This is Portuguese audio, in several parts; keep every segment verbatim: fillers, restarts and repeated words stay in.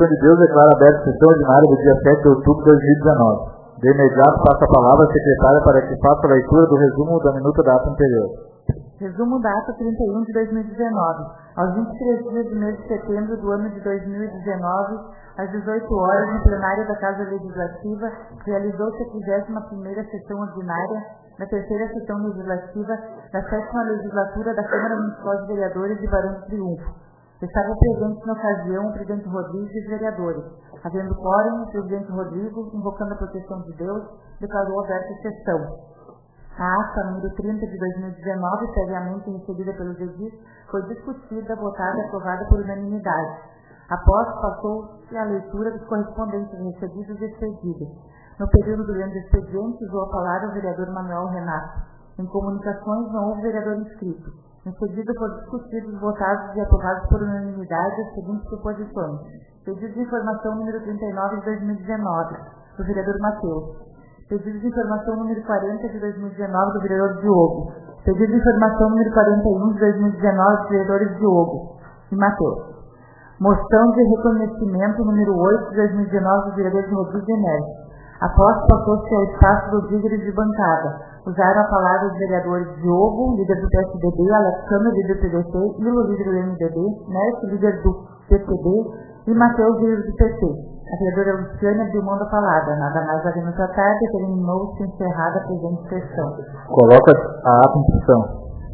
Permissão de Deus, declara aberta a sessão ordinária do dia sete de outubro de dois mil e dezenove. De imediato, passo a palavra à secretária para que faça a leitura do resumo da minuta da ata anterior. Resumo da ata trinta e um de dois mil e dezenove. Aos vinte e três dias do mês de setembro do ano de dois mil e dezenove, às dezoito horas, no plenário da Casa Legislativa, realizou-se a trigésima primeira sessão ordinária da terceira sessão legislativa da sétima legislatura da Câmara Municipal de Vereadores de Barão do Triunfo. Estavam presentes na ocasião o presidente Rodrigo e os vereadores. Havendo quórum, o presidente Rodrigo, invocando a proteção de Deus, declarou aberta a sessão. A ata número trinta de dois mil e dezenove, previamente recebida pelos edis, foi discutida, votada e aprovada por unanimidade. Após, passou-se a leitura dos correspondentes recebidos e expedidos. No período do ano do expediente, usou a palavra o vereador Manuel Renato. Em comunicações, não houve vereador inscrito. Em seguida, foram discutidos, votados e aprovados por unanimidade as seguintes proposições. Pedido de informação número trinta e nove de dois mil e dezenove, do vereador Matheus. Pedido de informação número quarenta de dois mil e dezenove, do vereador Diogo. Pedido de informação número quarenta e um de dois mil e dezenove, dos vereadores Diogo e Matheus. Moção de reconhecimento número oito de dois mil e dezenove, dos vereadores Rodrigo e Nélio. Após, passou-se ao espaço dos líderes de bancada. Usaram a palavra os vereadores Diogo, líder do P S D B, Alexandre, líder do P D C, Ilo, líder do M D B, Nélio, líder do P T B e Matheus, líder do P C. A vereadora Luciana abriu mão da palavra. Nada mais havendo tratado, terminou-se encerrada a presente sessão. Coloca a ata em discussão.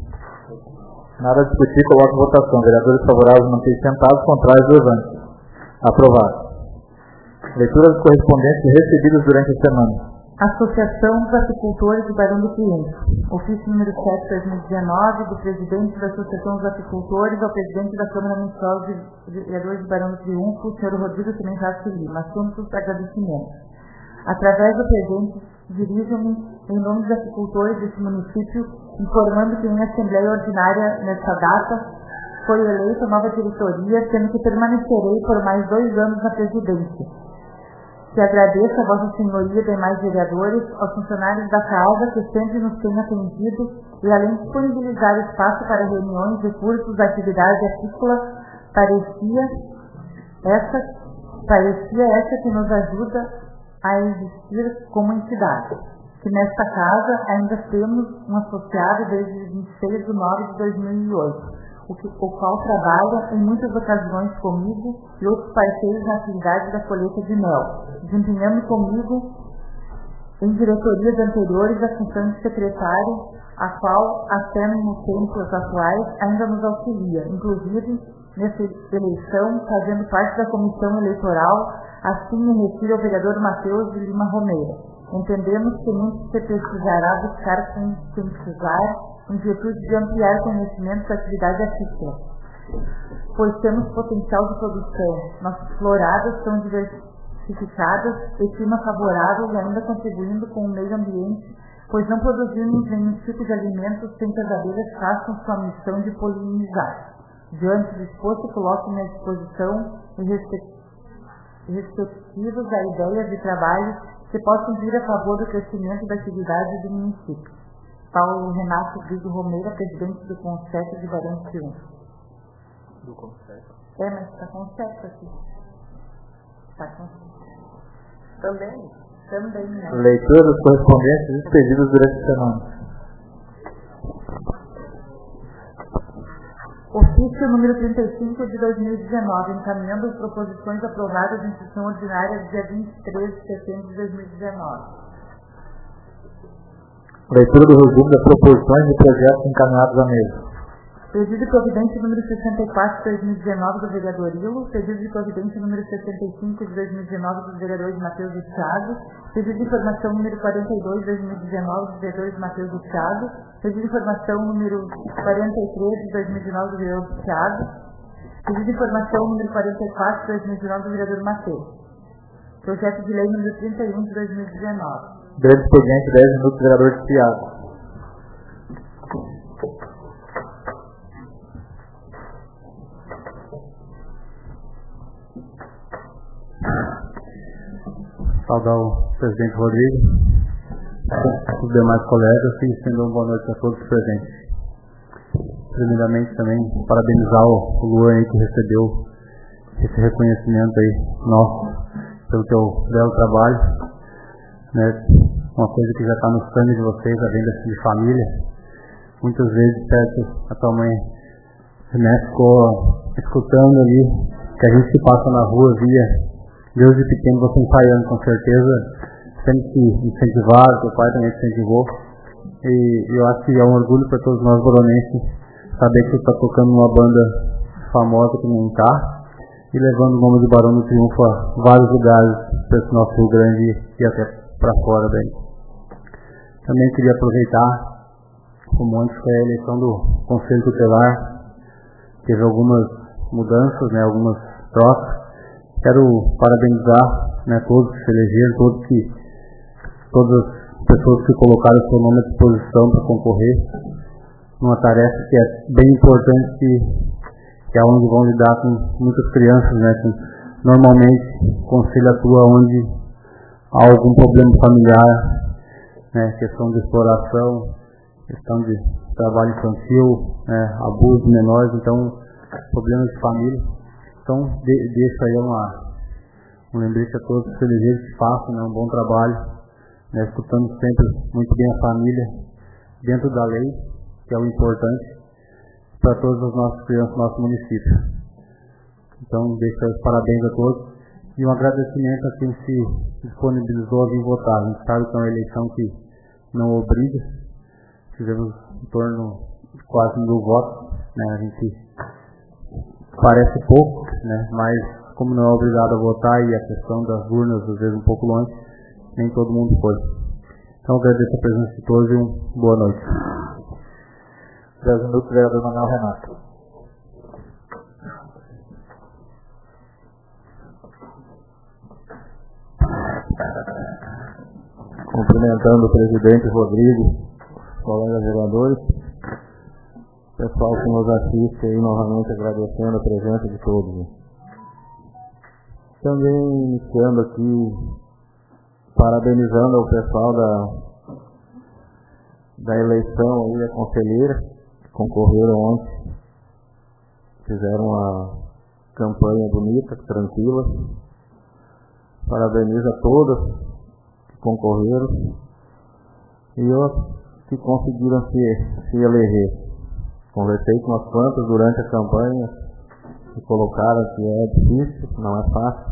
Nada a discutir, coloca em votação. Vereadores favoráveis mantêm sentados, contrários levantes. Aprovado. Leitura dos correspondentes recebidos durante a semana. Associação dos Apicultores de Barão do Triunfo. Ofício número sete de dois mil e dezenove, do presidente da Associação dos Apicultores ao presidente da Câmara Municipal de Vereadores de Barão do Triunfo, o senhor Rodrigo Semenzato Lima. Assuntos de agradecimento. Através do presente, dirijo-me em nome dos apicultores deste município, informando que em Assembleia Ordinária, nesta data, foi eleita nova diretoria, sendo que permanecerei por mais dois anos na presidência. Que agradeço a Vossa Senhoria e demais vereadores, aos funcionários da Casa que sempre nos têm atendido e, além de disponibilizar espaço para reuniões e cursos da atividade apícola, parecia essa, parecia essa que nos ajuda a existir como entidade. Que nesta Casa ainda temos um associado desde vinte e seis de nove de dois mil e oito. O, que, o qual trabalha em muitas ocasiões comigo e outros parceiros na atividade da colheita de mel, desempenhando comigo em diretorias anteriores a função de secretário, a qual, até nos tempos atuais, ainda nos auxilia, inclusive nessa eleição, fazendo parte da comissão eleitoral, assim me refiro ao vereador Matheus de Lima Romero. Entendemos que muito se precisará buscar conscientizar em virtude de ampliar conhecimentos da atividade apícola, pois temos potencial de produção. Nossas floradas são diversificadas e clima favorável e ainda contribuindo com o meio ambiente, pois não produzimos nenhum tipo de alimento sem que as abelhas façam sua missão de polinizar. Diante do exposto, coloco-me à disposição e respectivos a ideias de trabalho que possam vir a favor do crescimento da atividade do município. Paulo Renato Vigo Romero, presidente do Conceito de Barão do Triunfo. Do Conceito? É, mas está Conceito aqui. Está Conceito. Também? Também, né? Leitura dos correspondentes expedidos durante a semana. Ofício número trinta e cinco de dois mil e dezenove, encaminhando as proposições aprovadas em sessão ordinária do dia vinte e três de setembro de dois mil e dezenove. Leitura do resumo das proposições e projetos encaminhados à mesa. Pedido de providência número sessenta e quatro de dois mil e dezenove do vereador Ilo. Pedido de providência número sessenta e cinco de dois mil e dezenove dos vereadores Matheus e Thiago. Pedido de informação número quarenta e dois de dois mil e dezenove dos vereadores Matheus e Thiago. Pedido de informação número quarenta e três de dois mil e dezenove do vereador Thiago. Pedido de informação número quarenta e quatro de dois mil e dezenove do vereador Matheus. Projeto de lei número trinta e um de dois mil e dezenove. Breve expediente, dez minutos, vereador Thiago. Saudar o presidente Rodrigo, os demais colegas e estender uma boa noite a todos os presentes. Primeiramente também parabenizar o Luan aí que recebeu esse reconhecimento aí nosso pelo teu belo trabalho, né? Uma coisa que já está no sangue de vocês, a venda de família. Muitas vezes, perto, a tua mãe, né, ficou escutando ali que a gente que passa na rua via Deus de pequeno, você ensaiando com certeza, sempre que incentivaram, teu pai também te incentivou. E eu acho que é um orgulho para todos nós boronenses saber que você está tocando numa banda famosa que não está e levando o nome do Barão do Triunfo a vários lugares para esse nosso Rio Grande e até para fora daí. Também queria aproveitar, como antes foi a eleição do Conselho Tutelar, teve algumas mudanças, né, algumas trocas. Quero parabenizar, né, todos que se elegeram, todos que, todas as pessoas que colocaram seu nome à disposição para concorrer numa tarefa que é bem importante, que, que é onde vão lidar com muitas crianças, né, que normalmente o Conselho atua onde há algum problema familiar, né, questão de exploração, questão de trabalho infantil, né, abuso de menores, então problemas de família. Então de, deixa aí uma, um lembrete a todos os elegeres que façam, né, um bom trabalho, né, escutando sempre muito bem a família dentro da lei, que é o importante para todas as nossas crianças do nosso município. Então deixo os parabéns a todos e um agradecimento a quem se disponibilizou a vir votar. A gente sabe que é uma eleição que não obriga, tivemos em torno de quase mil votos, né? A gente parece pouco, né? Mas como não é obrigado a votar e a questão das urnas às vezes um pouco longe, nem todo mundo foi. Então agradeço a presença de todos e uma boa noite. dez minutos, vereador Manuel Renato. Cumprimentando o presidente Rodrigo, colegas vereadores, pessoal que nos assiste aí, novamente agradecendo a presença de todos. Também iniciando aqui, parabenizando o pessoal da, da eleição aí, a conselheira, que concorreram ontem, fizeram uma campanha bonita, tranquila. Parabenizo a todas concorreram e outros que conseguiram se, se eleger. Conversei com as quantas durante a campanha e colocaram que é difícil, não é fácil,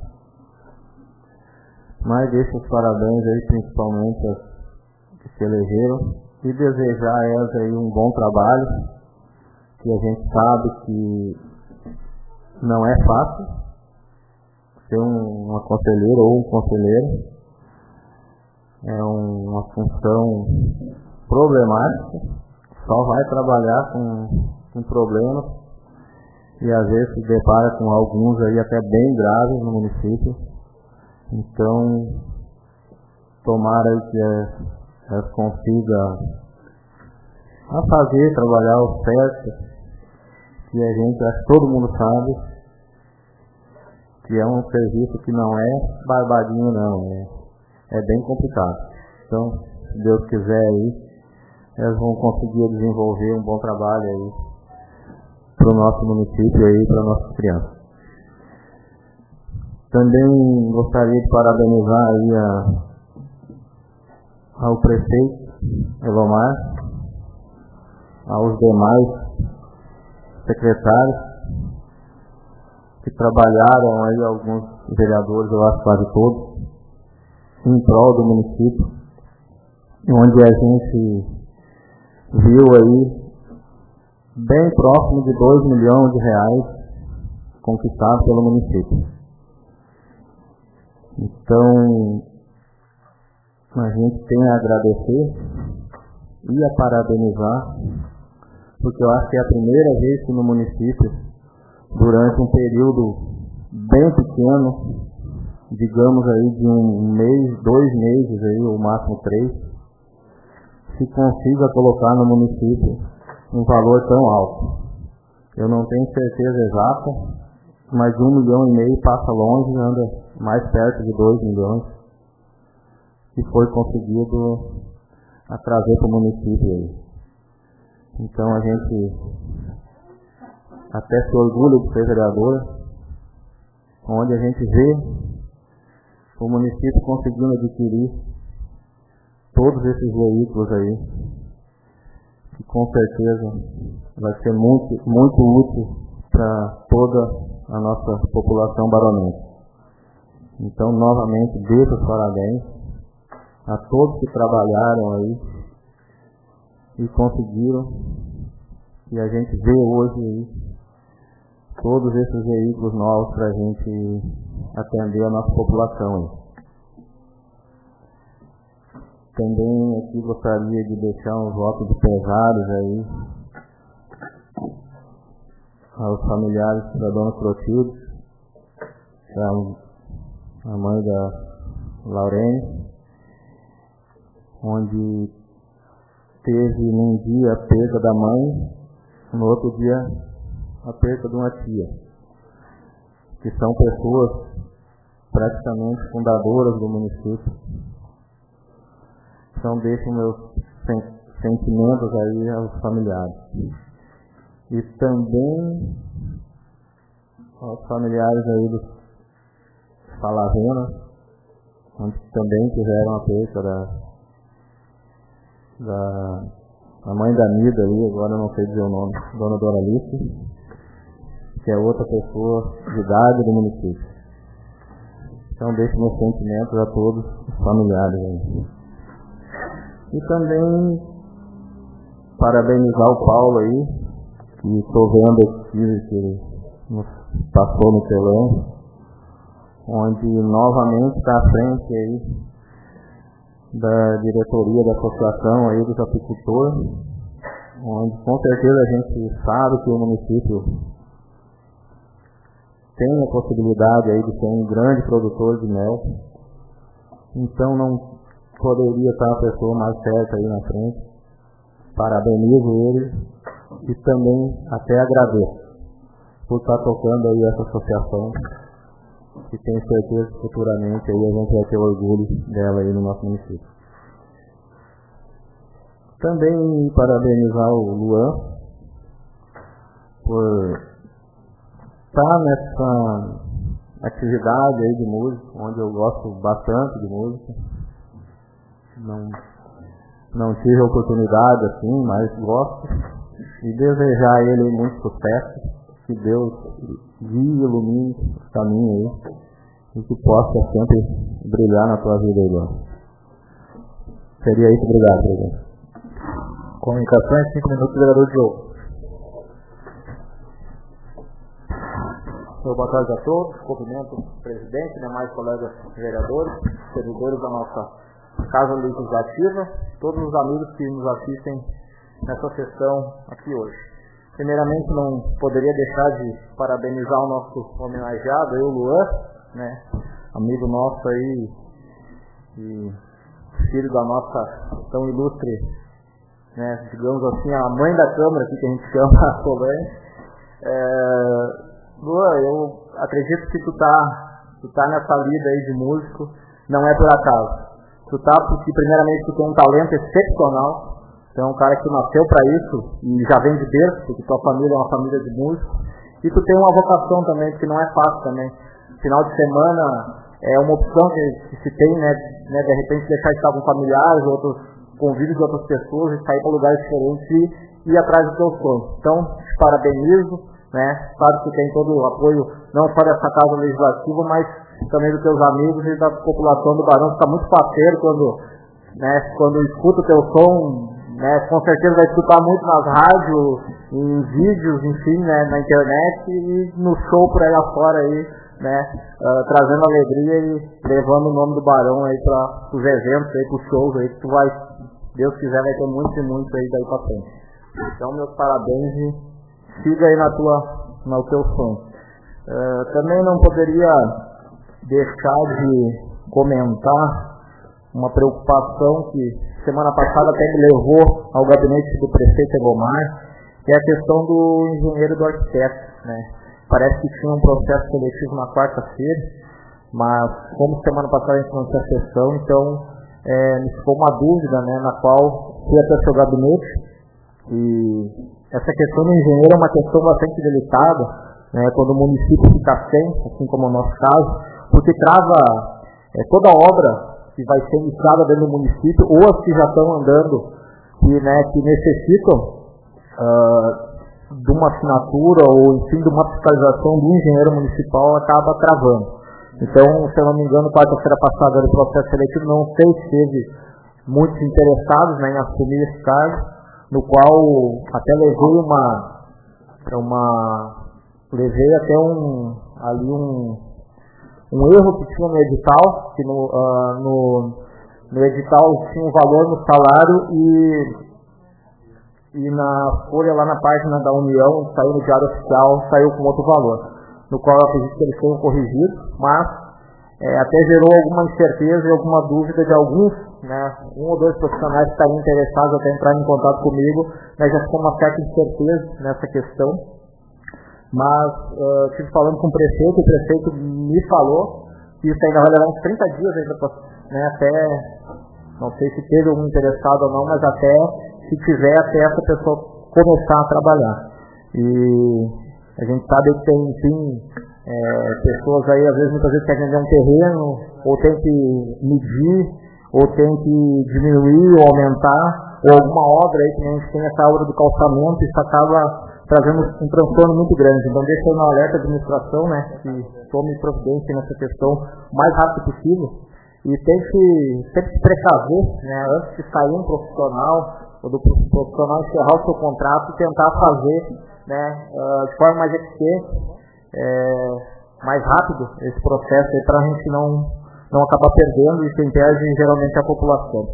mas deixo os parabéns aí principalmente aos que se elegeram e desejar a elas aí um bom trabalho, que a gente sabe que não é fácil ser um, uma conselheira ou um conselheiro. É um, uma função problemática, só vai trabalhar com, com problemas e às vezes se depara com alguns aí até bem graves no município. Então, tomara aí que elas consigam a fazer, trabalhar o certo, que a gente, acho que todo mundo sabe, que é um serviço que não é barbadinho não, é É bem complicado. Então, se Deus quiser aí, elas vão conseguir desenvolver um bom trabalho aí para o nosso município e para nossas crianças. Também gostaria de parabenizar aí a, ao prefeito Elomar, aos demais secretários que trabalharam aí, alguns vereadores, eu acho quase todos, em prol do município, onde a gente viu aí bem próximo de dois milhões de reais conquistados pelo município. Então, a gente tem a agradecer e a parabenizar, porque eu acho que é a primeira vez que no município, durante um período bem pequeno, digamos aí de um mês, dois meses aí, ou máximo três, se consiga colocar no município um valor tão alto. Eu não tenho certeza exata, mas de um milhão e meio passa longe, anda mais perto de dois milhões, que foi conseguido a trazer para o município aí. Então a gente até se orgulha de ser vereador, onde a gente vê o município conseguindo adquirir todos esses veículos aí, que com certeza vai ser muito, muito útil para toda a nossa população baronense. Então, novamente, deixo os parabéns a todos que trabalharam aí e conseguiram, e a gente vê hoje aí todos esses veículos novos para a gente atender a nossa população aí. Também aqui gostaria de deixar uns votos de pesares aí aos familiares da dona Clotilde, a mãe da Laurene, onde teve num dia a perda da mãe, no outro dia a perda de uma tia, que são pessoas praticamente fundadoras do município. Então deixo meus sentimentos aí aos familiares. E também aos familiares aí dos Palavena, onde também tiveram a perda da, da a mãe da Nida ali, agora eu não sei dizer o nome, Dona Doralice, que é outra pessoa de idade do município. Então deixo meus sentimentos a todos os familiares aí. E também parabenizar o Paulo aí, que estou vendo aqui que ele nos passou no telão, onde novamente está à frente aí da diretoria da associação aí dos apicultores, onde com certeza a gente sabe que o município tem a possibilidade aí de ser um grande produtor de mel, então não poderia estar a pessoa mais certa aí na frente. Parabenizo ele e também até agradeço por estar tocando aí essa associação, que tenho certeza que futuramente aí a gente vai ter orgulho dela aí no nosso município. Também parabenizar o Luan por estar nessa atividade aí de música, onde eu gosto bastante de música. Não, não tive oportunidade assim, mas gosto, e desejar a ele muito sucesso, que Deus guie e ilumine o caminho aí, e que possa sempre brilhar na tua vida aí, Luan. Seria isso, obrigado, presidente. Comunicações, cinco minutos, vereador Diogo. Boa tarde a todos, cumprimento o presidente, demais colegas vereadores, servidores da nossa Casa Legislativa, todos os amigos que nos assistem nessa sessão aqui hoje. Primeiramente, não poderia deixar de parabenizar o nosso homenageado, eu, Luan, né, amigo nosso aí, e filho da nossa tão ilustre, né, digamos assim, a mãe da Câmara, aqui que a gente chama a Solange. É, Luan, eu acredito que tu tá, tu tá nessa lida aí de músico, não é por acaso. Tu tá porque, primeiramente, tu tem um talento excepcional. Tu é um cara que nasceu para isso e já vem de berço, porque tua família é uma família de músicos. E tu tem uma vocação também, porque não é fácil também. Final de semana é uma opção que, que se tem, né, né, de repente deixar estar com familiares, outros convívios de outras pessoas e sair para lugares diferentes e ir atrás do teu sonho. Então, te parabenizo, né, sabe que tem todo o apoio, não só dessa Casa Legislativa, mas também dos teus amigos e da população do Barão, que está muito parceiro quando, né, quando escuta o teu som, né, com certeza vai escutar muito nas rádios, em vídeos, enfim, né, na internet e no show por aí afora aí, né, uh, trazendo alegria e levando o nome do Barão aí para os eventos aí, para os shows aí, que tu vai, Deus quiser, vai ter muitos e muitos aí daí para frente. Então, meus parabéns e siga aí na tua, no teu sonho. Uh, também não poderia deixar de comentar uma preocupação que semana passada até me levou ao gabinete do prefeito Egomar, que é a questão do engenheiro do arquiteto, né? Parece que tinha um processo seletivo na quarta-feira, mas como semana passada a gente não tinha sessão, então é, me ficou uma dúvida, né, na qual fui até o seu gabinete, e essa questão do engenheiro é uma questão bastante delicada, né, quando o município fica sem, assim como no nosso caso, porque trava é, toda obra que vai ser iniciada dentro do município, ou as que já estão andando, que, né, que necessitam uh, de uma assinatura ou, enfim, de uma fiscalização do engenheiro municipal, acaba travando. Então, se eu não me engano, quarta-feira passada no processo seletivo, não sei se teve muitos interessados, né, em assumir esse cargo, no qual até levei uma, uma levei até um, ali um, um erro que tinha no edital, que no, uh, no, no edital tinha um valor no salário e, e na folha lá na página da União, saiu no Diário Oficial, saiu com outro valor, no qual eu acredito que eles foram corrigidos, mas é, até gerou alguma incerteza e alguma dúvida de alguns, né, um ou dois profissionais que estariam interessados até entrar em contato comigo, né, já ficou uma certa incerteza nessa questão. Mas uh, estive falando com o prefeito, o prefeito me falou que isso ainda vai levar uns trinta dias ainda pra, né, até, não sei se teve algum interessado ou não, mas até, se tiver, até essa pessoa começar a trabalhar. E a gente sabe que tem, enfim, é, pessoas aí, às vezes, muitas vezes querem vender um terreno, ou tem que medir, ou tem que diminuir, ou aumentar, ou alguma obra aí, que a gente tem essa obra do calçamento, isso acaba trazendo um transtorno muito grande. Então deixa eu na alerta da administração, né, que tome providência nessa questão o mais rápido possível e tem que sempre se precaver, né, antes de sair um profissional ou do profissional encerrar o seu contrato e tentar fazer, né, uh, de forma mais eficiente, é, mais rápido esse processo aí para a gente não, não acabar perdendo e quem perde geralmente é a população.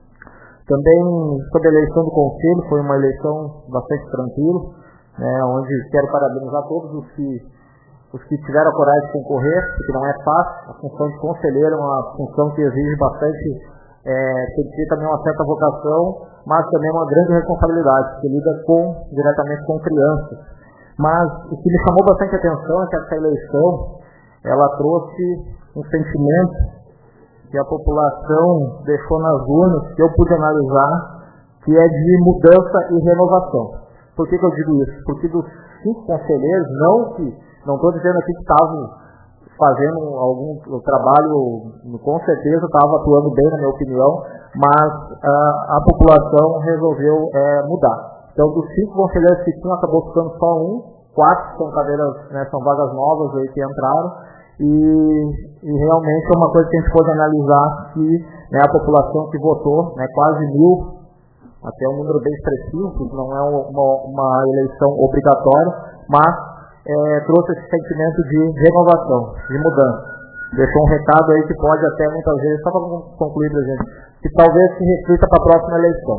Também sobre a eleição do conselho, foi uma eleição bastante tranquila, né, onde quero parabenizar todos os que, os que tiveram a coragem de concorrer, porque não é fácil. A função de conselheiro é uma função que exige bastante, é, tem que ter também uma certa vocação, mas também uma grande responsabilidade, porque lida com, diretamente com crianças. Mas o que me chamou bastante atenção é que essa eleição, ela trouxe um sentimento que a população deixou nas urnas, que eu pude analisar, que é de mudança e renovação. Por que que eu digo isso? Porque dos cinco conselheiros, não que, não estou dizendo aqui que estavam fazendo algum trabalho, com certeza estavam atuando bem, na minha opinião, mas a, a população resolveu é, mudar. Então, dos cinco conselheiros que tinham, acabou ficando só um, quatro são cadeiras, né, são vagas novas aí que entraram, e, e realmente é uma coisa que a gente pode analisar que, né, a população que votou, né, quase mil, até um número bem expressivo, porque não é uma, uma eleição obrigatória, mas é, trouxe esse sentimento de renovação, de mudança. Deixou um recado aí que pode até muitas vezes, só para concluir pra gente, que talvez se reflita para a próxima eleição.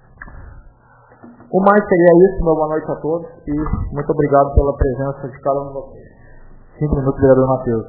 O mais seria isso, meu boa noite a todos, e muito obrigado pela presença de cada um de vocês. Cinco minutos, vereador Matheus.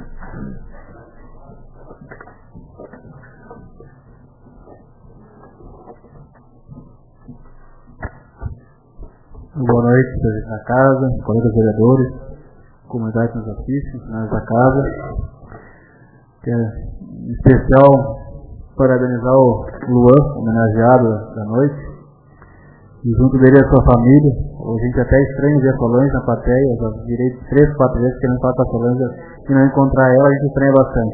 Boa noite, presidente da casa, colegas vereadores, comunidade que nos assiste, funcionários da casa. Quero, em especial, parabenizar o Luan, homenageado da noite, e junto dele a sua família. A gente até estranha ver a Solange na plateia, já virei três, quatro vezes querendo falar com a Solange, e não encontrar ela, a gente estranha bastante.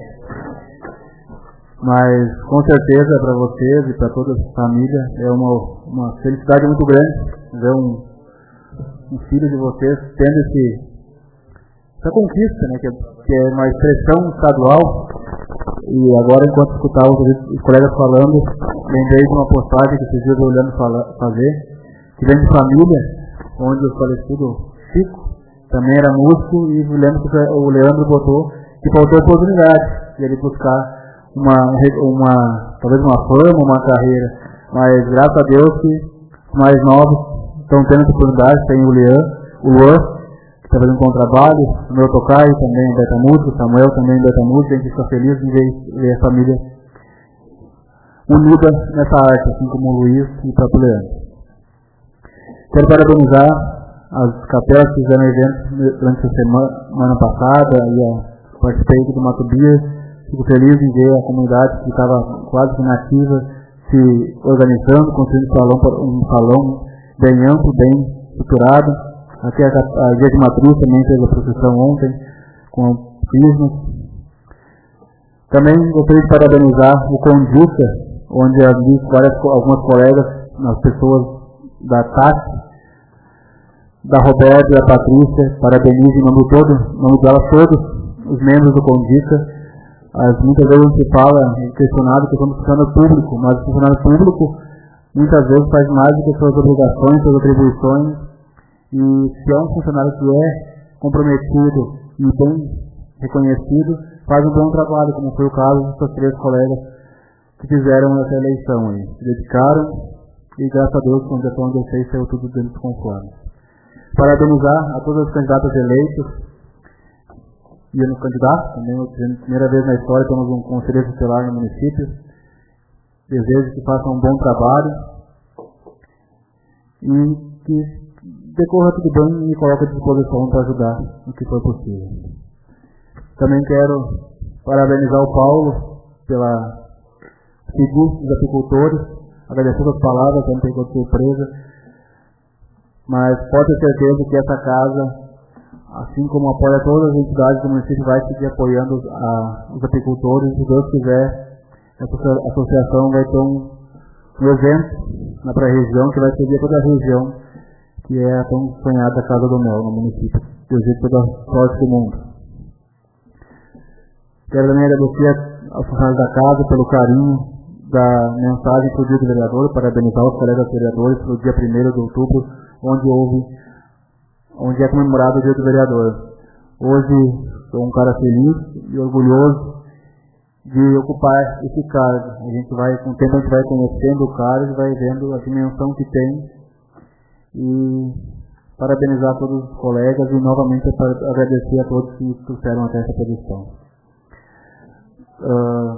Mas, com certeza, para vocês e para toda a família, é uma, uma felicidade muito grande ver um um filho de vocês tendo esse, essa conquista, né, que, é, que é uma expressão estadual. E agora, enquanto escutava os colegas falando, lembrei de uma postagem que esses dias eu olhando fala, fazer, que vem de família, onde o falecido Chico também era músico, e lembro que o Leandro botou que faltou oportunidade de ele buscar uma, uma, talvez uma fama, uma carreira, mas graças a Deus que mais novos estão tendo essa oportunidade. Tem o Leão, o Luan, que está fazendo um bom trabalho, o meu Tocai também em Beta Música, o Samuel também em Beta Música. A gente fica feliz de ver, ver a família unida nessa arte, assim como o Luiz e o próprio Leandro. Quero parabenizar as capelas que fizeram eventos durante a semana, semana passada, e a, participei aqui do Mato Bia. Fico feliz em ver a comunidade que estava quase inativa se organizando, construindo um salão, um salão bem amplo, bem estruturado. Aqui a, a Igreja de Matriz também fez a procissão ontem, com o Crisma. Também gostaria de parabenizar o Condica, onde ali várias, algumas colegas, as pessoas da Tati, da Roberta e da Patrícia, parabenizo em nome de todos, em nome delas todos, os membros do Condica. As, muitas vezes a gente fala, é questionado que somos funcionário público, mas o funcionário público muitas vezes faz mais do que suas obrigações, suas atribuições, e se é um funcionário que é comprometido e bem reconhecido, faz um bom trabalho, como foi o caso dos três colegas que fizeram essa eleição aí. Se dedicaram e, graças a Deus, com a onde eu sei, saiu tudo dentro dos conformes. Parabenizar a todas as candidatas eleitas e nos candidatos, também, pela primeira vez na história, temos um conselheiro tutelar no município. Desejo que façam um bom trabalho e que decorra tudo bem e me coloque à disposição para ajudar no que for possível. Também quero parabenizar o Paulo pela seguro dos apicultores, agradecer as palavras, não tem quanto surpresa, mas pode ter certeza que essa casa, assim como apoia todas as entidades do município, vai seguir apoiando a, os apicultores. Se Deus quiser, essa associação vai ter um, um evento na pré-região que vai seguir toda a região, que é a tão sonhada Casa do Mel no município. Desejo toda a sorte do mundo. Quero também agradecer aos funcionários da casa pelo carinho da mensagem para o dia do vereador, parabenizar os colegas vereadores pelo dia primeiro de outubro, onde houve, onde é comemorado o dia do vereador. Hoje sou um cara feliz e orgulhoso de ocupar esse cargo. A gente vai, com o tempo a gente vai conhecendo o cargo e vai vendo a dimensão que tem. E parabenizar todos os colegas e novamente agradecer a todos que trouxeram até essa posição. Uh,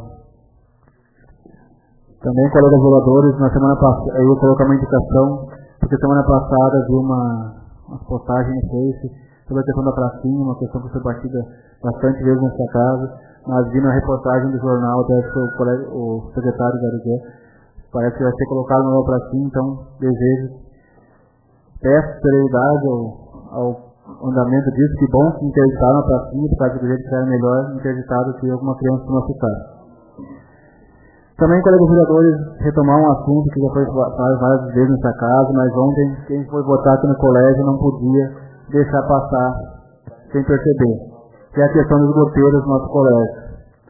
também, colegas vereadores, na semana passada, eu vou colocar uma indicação, porque semana passada vi uma, uma postagem no Face sobre a questão da pracinha, uma questão que foi batida bastante vezes nessa casa, mas vi na reportagem do jornal, até que o, colega, o secretário da Arigué, parece que vai ser colocado no novo pracinha, então desejo, peço prioridade ao, ao andamento disso. Que bom que interditaram a pracinha, por causa do jeito que era melhor interditado que alguma criança que não ficar. Também, colegas vereadores, retomar um assunto que já foi falado várias vezes nessa casa, mas ontem, quem foi votar aqui no colégio não podia deixar passar sem perceber, que é a questão dos goteiros do nosso colégio.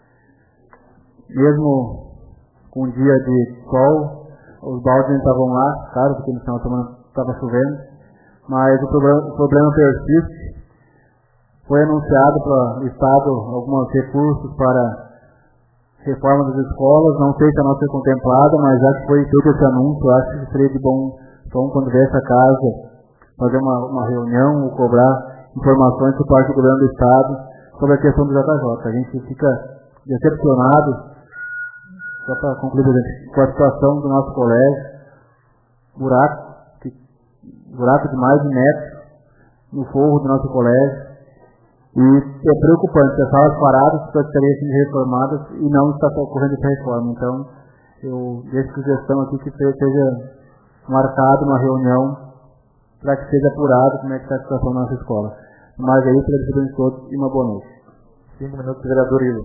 Mesmo com um dia de sol, os baldes não estavam lá, claro, porque no final de semana estava chovendo, mas o problema, o problema persiste. Foi anunciado para o Estado alguns recursos para reforma das escolas, não sei se a nossa é contemplada, mas já que foi feito esse anúncio, acho que seria de bom tom, quando vier essa casa, fazer uma, uma reunião ou cobrar informações por parte do governo do Estado sobre a questão do J J. A gente fica decepcionado, só para concluir, com a situação do nosso colégio, buraco, que, buraco de mais de metro no forro do nosso colégio. E é preocupante, as salas paradas precisaria ser reformadas e não está ocorrendo essa reforma. Então, eu deixo sugestão aqui que seja marcado uma reunião para que seja apurado como é que está a situação na nossa escola. Mas é isso, agradeço a todos e uma boa noite. Cinco minutos, vereador Ilo.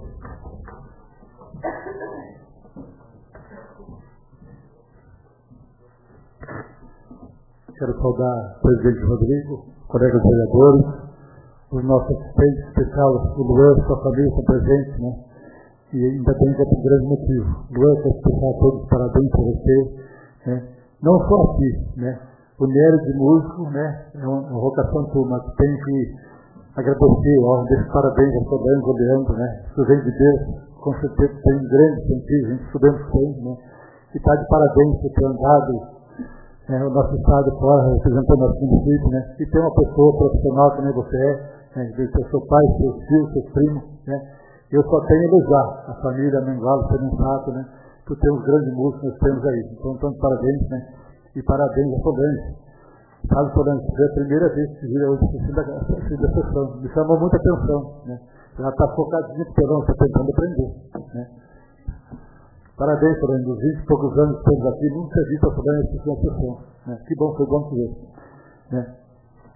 Quero saudar o presidente Rodrigo, colegas vereadores, o nosso assistente especial, o Luan, sua família estão presentes, né? E ainda tem um grande motivo. Luan, quero expressar todos os parabéns para você, né? Não só aqui, né? O Nério de músico, né? É uma, uma vocação tua, mas tem que agradecer, ó, deixo parabéns ao Sobrando, ao Leandro, né? Isso vem de Deus, com certeza tem um grande sentido, a gente sabemos que tem, né? E está de parabéns por ter andado É, o nosso estado fora, representando o nosso município, né? E tem uma pessoa profissional que nem você é, né? De seu pai, seus filhos, seus primos, né? Eu só tenho a elogiar a família Mengualo, Serensato, né? Por ter uns grandes músicos que nós temos aí. Então, então parabéns, né? E parabéns a Solange. Sabe, Solange, foi a primeira vez que vira hoje assim da, assim da sessão. Me chamou muita atenção, né? Ela está focadinha no telão, está tentando aprender, né? Parabéns, Solange, dos vinte e poucos anos que temos aqui, nunca vi a Solange assistir uma sessão, né? Que bom, foi bom que ver, né?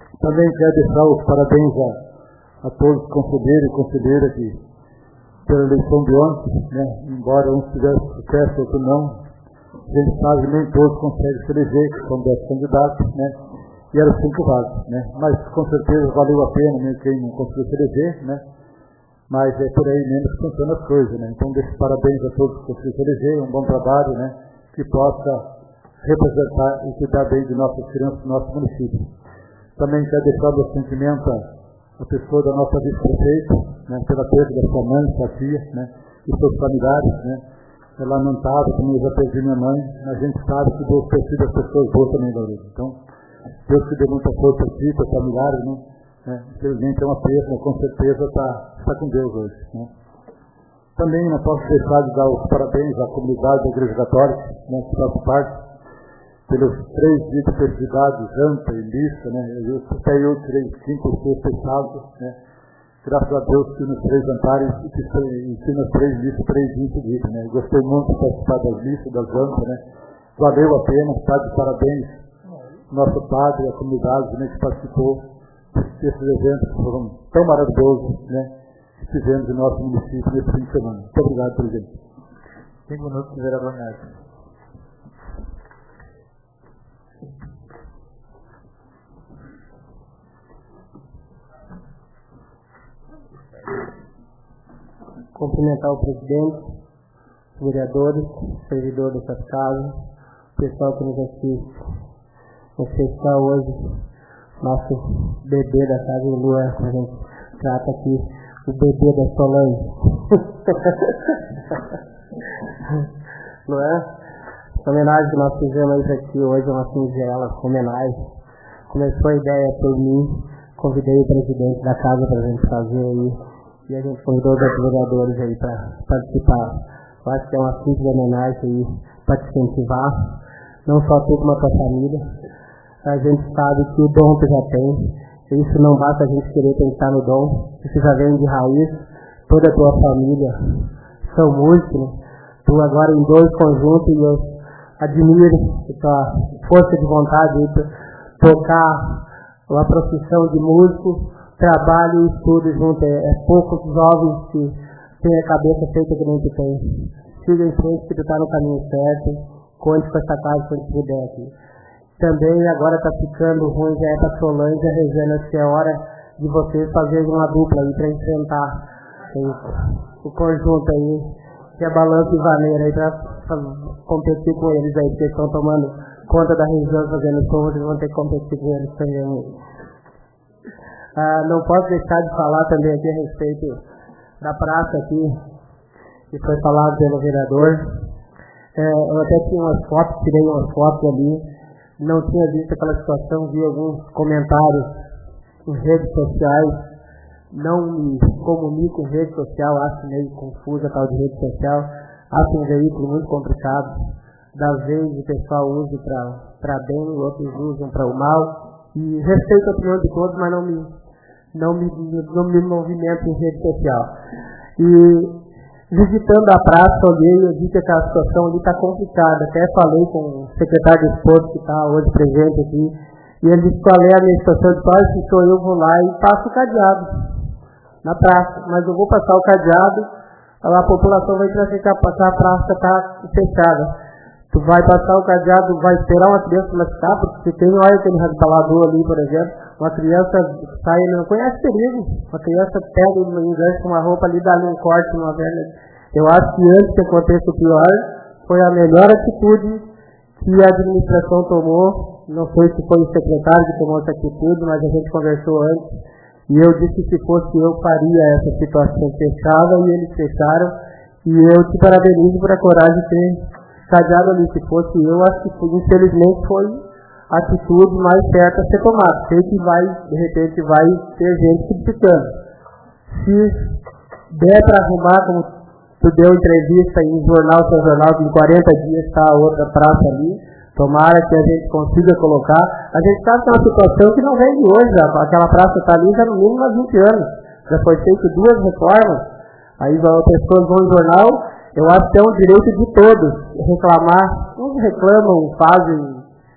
Também quero deixar os parabéns a, a todos os conselheiros e conselheiras que, pela eleição de ontem, né, embora um tivesse sucesso, outro não, a gente sabe que nem todos conseguem se eleger, que são dez candidatos, né, e eram cinco vagas, né, mas com certeza valeu a pena, mesmo quem não conseguiu se eleger, né, mas é por aí mesmo que funcionam as coisas, né, então deixo parabéns a todos que conseguiram se eleger, um bom trabalho, né, que possa representar e cuidar bem de nossas crianças do nosso município. Também quero deixar o meu sentimento a pessoa da nossa vice-prefeita, né, pela perda da sua mãe, sua tia, né, e seus familiares, né, é lamentável, como eu já perdi minha mãe, a gente sabe que Deus precisa das pessoas boas também, Laureano. Então, Deus te dê muita força a ti, para familiares, né, né, infelizmente é uma perda, com certeza está tá com Deus hoje, né. Também não posso deixar de dar os parabéns à comunidade da Igreja Católica, né, que faz parte, pelos três dias de festividade, janta e missa, né, eu, até eu tirei cinco ou seis fechados, né, graças a Deus que nos três jantares e que nos três missas, três dias seguidos, né, gostei muito de participar das missas, das jantas, né, valeu a pena, está de parabéns, nosso padre, a comunidade, né, que participou desses eventos que foram tão maravilhosos, né, que tivemos em nosso município nesse fim de semana. Muito obrigado, presidente. Cinco minutos, vereador Neto. Cumprimentar o presidente, os vereadores, servidores dessas casas, o pessoal que nos assiste. Você está hoje, nosso bebê da casa do Luan, a gente trata aqui o bebê da Solange. Luan, essa homenagem que nós fizemos aqui hoje é uma singela homenagem. Começou a ideia por mim, convidei o presidente da casa para a gente fazer aí. E a gente convidou os vereadores aí para participar. Eu acho que é uma simples homenagem aí para te incentivar, não só tu como a tua família. A gente sabe que o dom tu já tem, isso não basta a gente querer pensar no dom, isso já vem de raiz, toda a tua família são músicos, né? Tu agora em dois conjuntos, e eu admiro a tua força de vontade de tocar uma profissão de músico. Trabalho e estudo junto, é, é poucos jovens que têm a cabeça feita que nem tu tem. Siga em frente que tu está no caminho certo, conte com essa casa quando puder aqui. Também agora está ficando ruim, já é para Solange e a Regina, acho que é hora de vocês fazerem uma dupla aí para enfrentar o, o conjunto aí, que é Balanço e Vaneira aí para competir com eles aí, porque estão tomando conta da região fazendo som, eles vão ter que competir com eles também. Ah, não posso deixar de falar também aqui a respeito da praça aqui, que foi falado pelo vereador. É, eu até tinha umas fotos, tirei umas fotos ali, não tinha visto aquela situação, vi alguns comentários em redes sociais, não me comunico em rede social, acho meio confusa a tal de rede social, acho um veículo muito complicado, das vezes o pessoal usa para bem, outros usam para o mal, e respeito a opinião de todos, mas não me Não me, não me movimento em rede social. E visitando a praça, olhei e vi que aquela situação ali está complicada. Até falei com o secretário de esporte que está hoje presente aqui, e ele disse qual é a minha situação. De quase que sou eu, vou lá e passo o cadeado na praça. Mas eu vou passar o cadeado, a população vai trazer que a praça está fechada. Tu vai passar o cadeado, vai esperar uma criança machucar, porque se tem olha aquele raspalador ali, por exemplo, uma criança sai, não conhece perigo, uma criança pega um enganche com uma roupa ali, dá-lhe um corte numa velha. Eu acho que antes que aconteça o pior, foi a melhor atitude que a administração tomou. Não sei se foi o secretário que tomou essa atitude, mas a gente conversou antes, e eu disse que se fosse eu, faria essa situação fechada, e eles fecharam, e eu te parabenizo por a coragem de ter cadeado ali. Se fosse eu, acho que infelizmente foi a atitude mais certa a ser tomada. Sei que vai, de repente, vai ter gente criticando. Se der para arrumar, como tu deu entrevista em jornal, seu jornal, que em quarenta dias está a outra praça ali, tomara que a gente consiga colocar. A gente está com uma situação que não vem de hoje, aquela praça está ali já no mínimo há vinte anos. Já foi feito duas reformas, aí as pessoas vão em jornal. Eu acho que é um direito de todos reclamar. Uns reclamam, fazem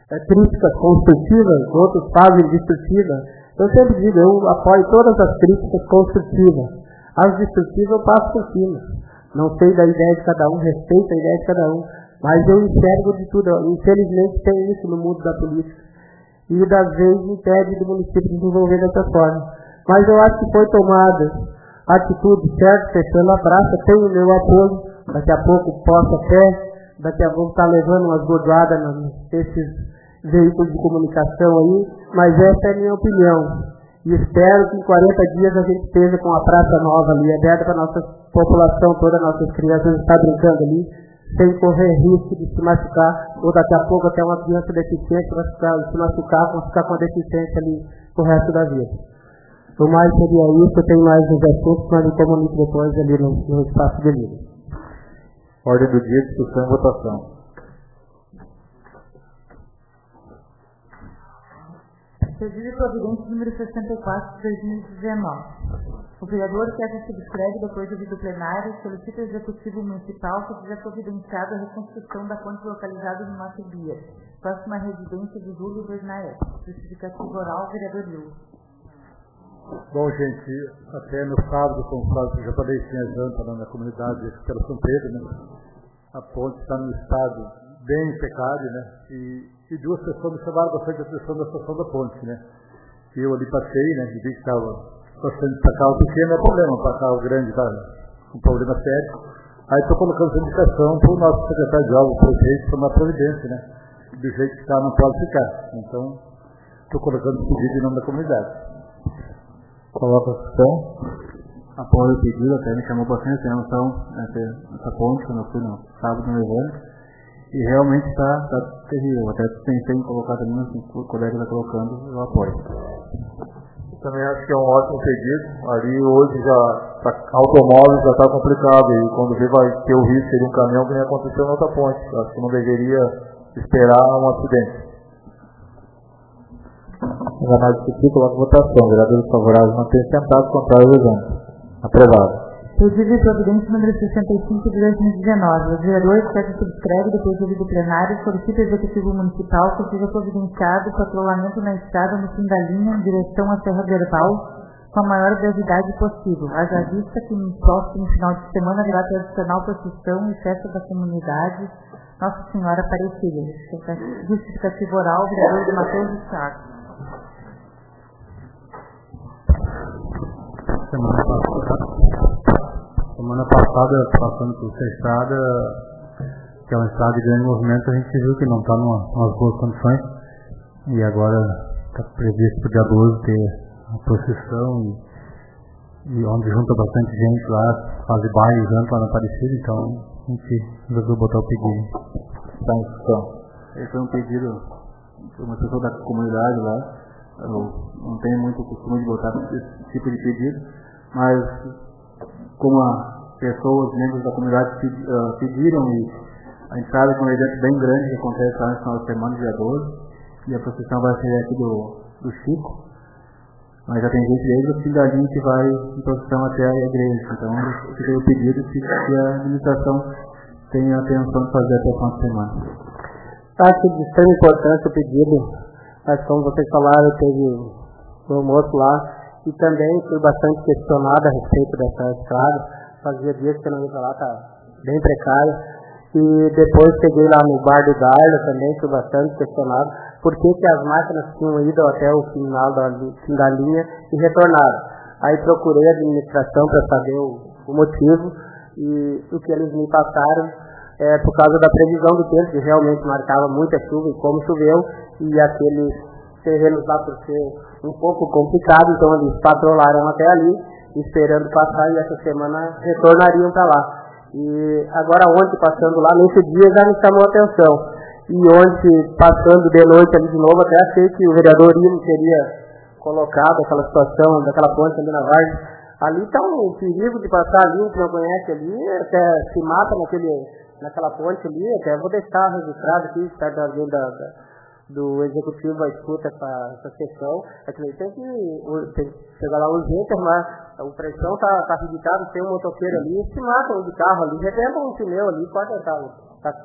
é, críticas construtivas, outros fazem destrutivas. Eu sempre digo, eu apoio todas as críticas construtivas. As destrutivas eu passo por cima. Não sei da ideia de cada um, respeito a ideia de cada um, mas eu enxergo de tudo. Infelizmente tem isso no mundo da política. E das vezes impede do município de desenvolver dessa forma. Mas eu acho que foi tomada a atitude certa, fechando a praça, tem o meu apoio. Daqui a pouco posso até, daqui a pouco estar tá levando umas gordoadas nesses veículos de comunicação aí, mas essa é a minha opinião. E espero que em quarenta dias a gente esteja com a praça nova ali, aberta para a nossa população toda, nossas crianças estar brincando ali, sem correr risco de se machucar, ou daqui a pouco até uma criança deficiente vai ficar, se machucar, vai ficar com a deficiência ali o resto da vida. O mais seria isso, eu tenho mais uns assuntos, mas me comunico depois ali no, no espaço de livro. Ordem do dia, discussão e votação. Pedido de providência número sessenta e quatro de dois mil e dezenove. O vereador que essa subscreve depois do vídeo plenário solicita ao Executivo Municipal que seja providenciado a reconstrução da ponte localizada no Mato Bia, próxima à residência de Júlio Bernaer. Justificativo oral, vereador Lula. Bom, gente, até no sábado, como sábado, eu já falei, tinha janta lá na comunidade pela São Pedro, né? A ponte está no estado bem precário, né? E, e duas pessoas me chamaram bastante a atenção da situação da ponte, né? E eu ali passei, né? E vi que estava bastante para carro pequeno, é problema, para carro grande, tá? Um problema sério. Aí estou colocando essa indicação para o nosso secretário de obras, o prefeito, tomar providência, né? Do jeito que está, não pode ficar. Então, estou colocando esse pedido em nome da comunidade. Coloca a questão. Apoio o pedido, até me chamou bastante atenção essa, essa ponte, quando eu fui no sábado no evento. E realmente está tá terrível. Até pensei em colocar também, assim, o colega está colocando, eu apoio. Eu também acho que é um ótimo pedido. Ali hoje já, para automóveis já está complicado. E quando vê vai ter o risco de um caminhão que nem aconteceu na outra ponte. Eu acho que não deveria esperar um acidente. Os análises que ficam, coloca votação. Vereadores favoráveis mantêm sentados, contrários restantes. Aprovado. Pedido de providência número sessenta e cinco de dois mil e dezenove. Os vereadores que se subscreve depois do vídeo plenário solicita ao Executivo Municipal que seja providenciado o patrulhamento na estrada no fim da linha em direção à Serra Verbal com a maior brevidade possível. Haja vista que no próximo final de semana haverá tradicional procissão e festa da comunidade Nossa Senhora Aparecida. Justificativo oral, vereador de Matheus e Thiago. Semana passada, semana passada, passando por essa estrada, que é uma estrada de grande movimento, a gente viu que não está em umas boas condições. E agora está previsto para o dia doze ter a procissão e, e onde junta bastante gente lá, faz baile junto lá na Aparecida, então a gente resolveu botar o pedido. Está em discussão. Esse é um pedido de uma pessoa da comunidade lá. Eu não tenho muito costume de botar esse tipo de pedido, mas como as pessoas, membros da comunidade pediram, e a gente sabe que é um evento bem grande que acontece lá no final de semana, dia doze, e a procissão vai ser aqui do, do Chico, mas já tem gente desde o fim da linha que vai em procissão até a igreja. Então eu fiquei o pedido que a administração tenha a atenção de fazer até o final de semana. Acho de extrema importância o pedido. Mas como vocês falaram, teve um almoço lá e também fui bastante questionado a respeito dessa estrada. Fazia dias que eu não ia pra lá, tá bem precário. E depois cheguei lá no bar do Darla também, fui bastante questionado por que, que as máquinas tinham ido até o final da, fim da linha e retornaram. Aí procurei a administração para saber o, o motivo e o que eles me passaram é por causa da previsão do tempo, que realmente marcava muita chuva e como choveu, e aqueles terrenos lá por ser um pouco complicado, então eles patrolaram até ali, esperando passar, e essa semana retornariam para lá. E agora ontem, passando lá, nesse dia já me chamou a atenção. E ontem, passando de noite ali de novo, até achei que o vereador Ino teria colocado aquela situação, daquela ponte ali na Vargem. Ali está um perigo de passar ali, que não conhece ali, até se mata naquele, naquela ponte ali, até vou deixar registrado aqui, perto da, da, do executivo a escuta essa, essa sessão. É que tem que, tem que chegar lá urgente, arrumar. A pressão está tá registrada, tem um motoqueiro ali, se mata um de carro ali, arrebenta um pneu ali, pode estar. Tá,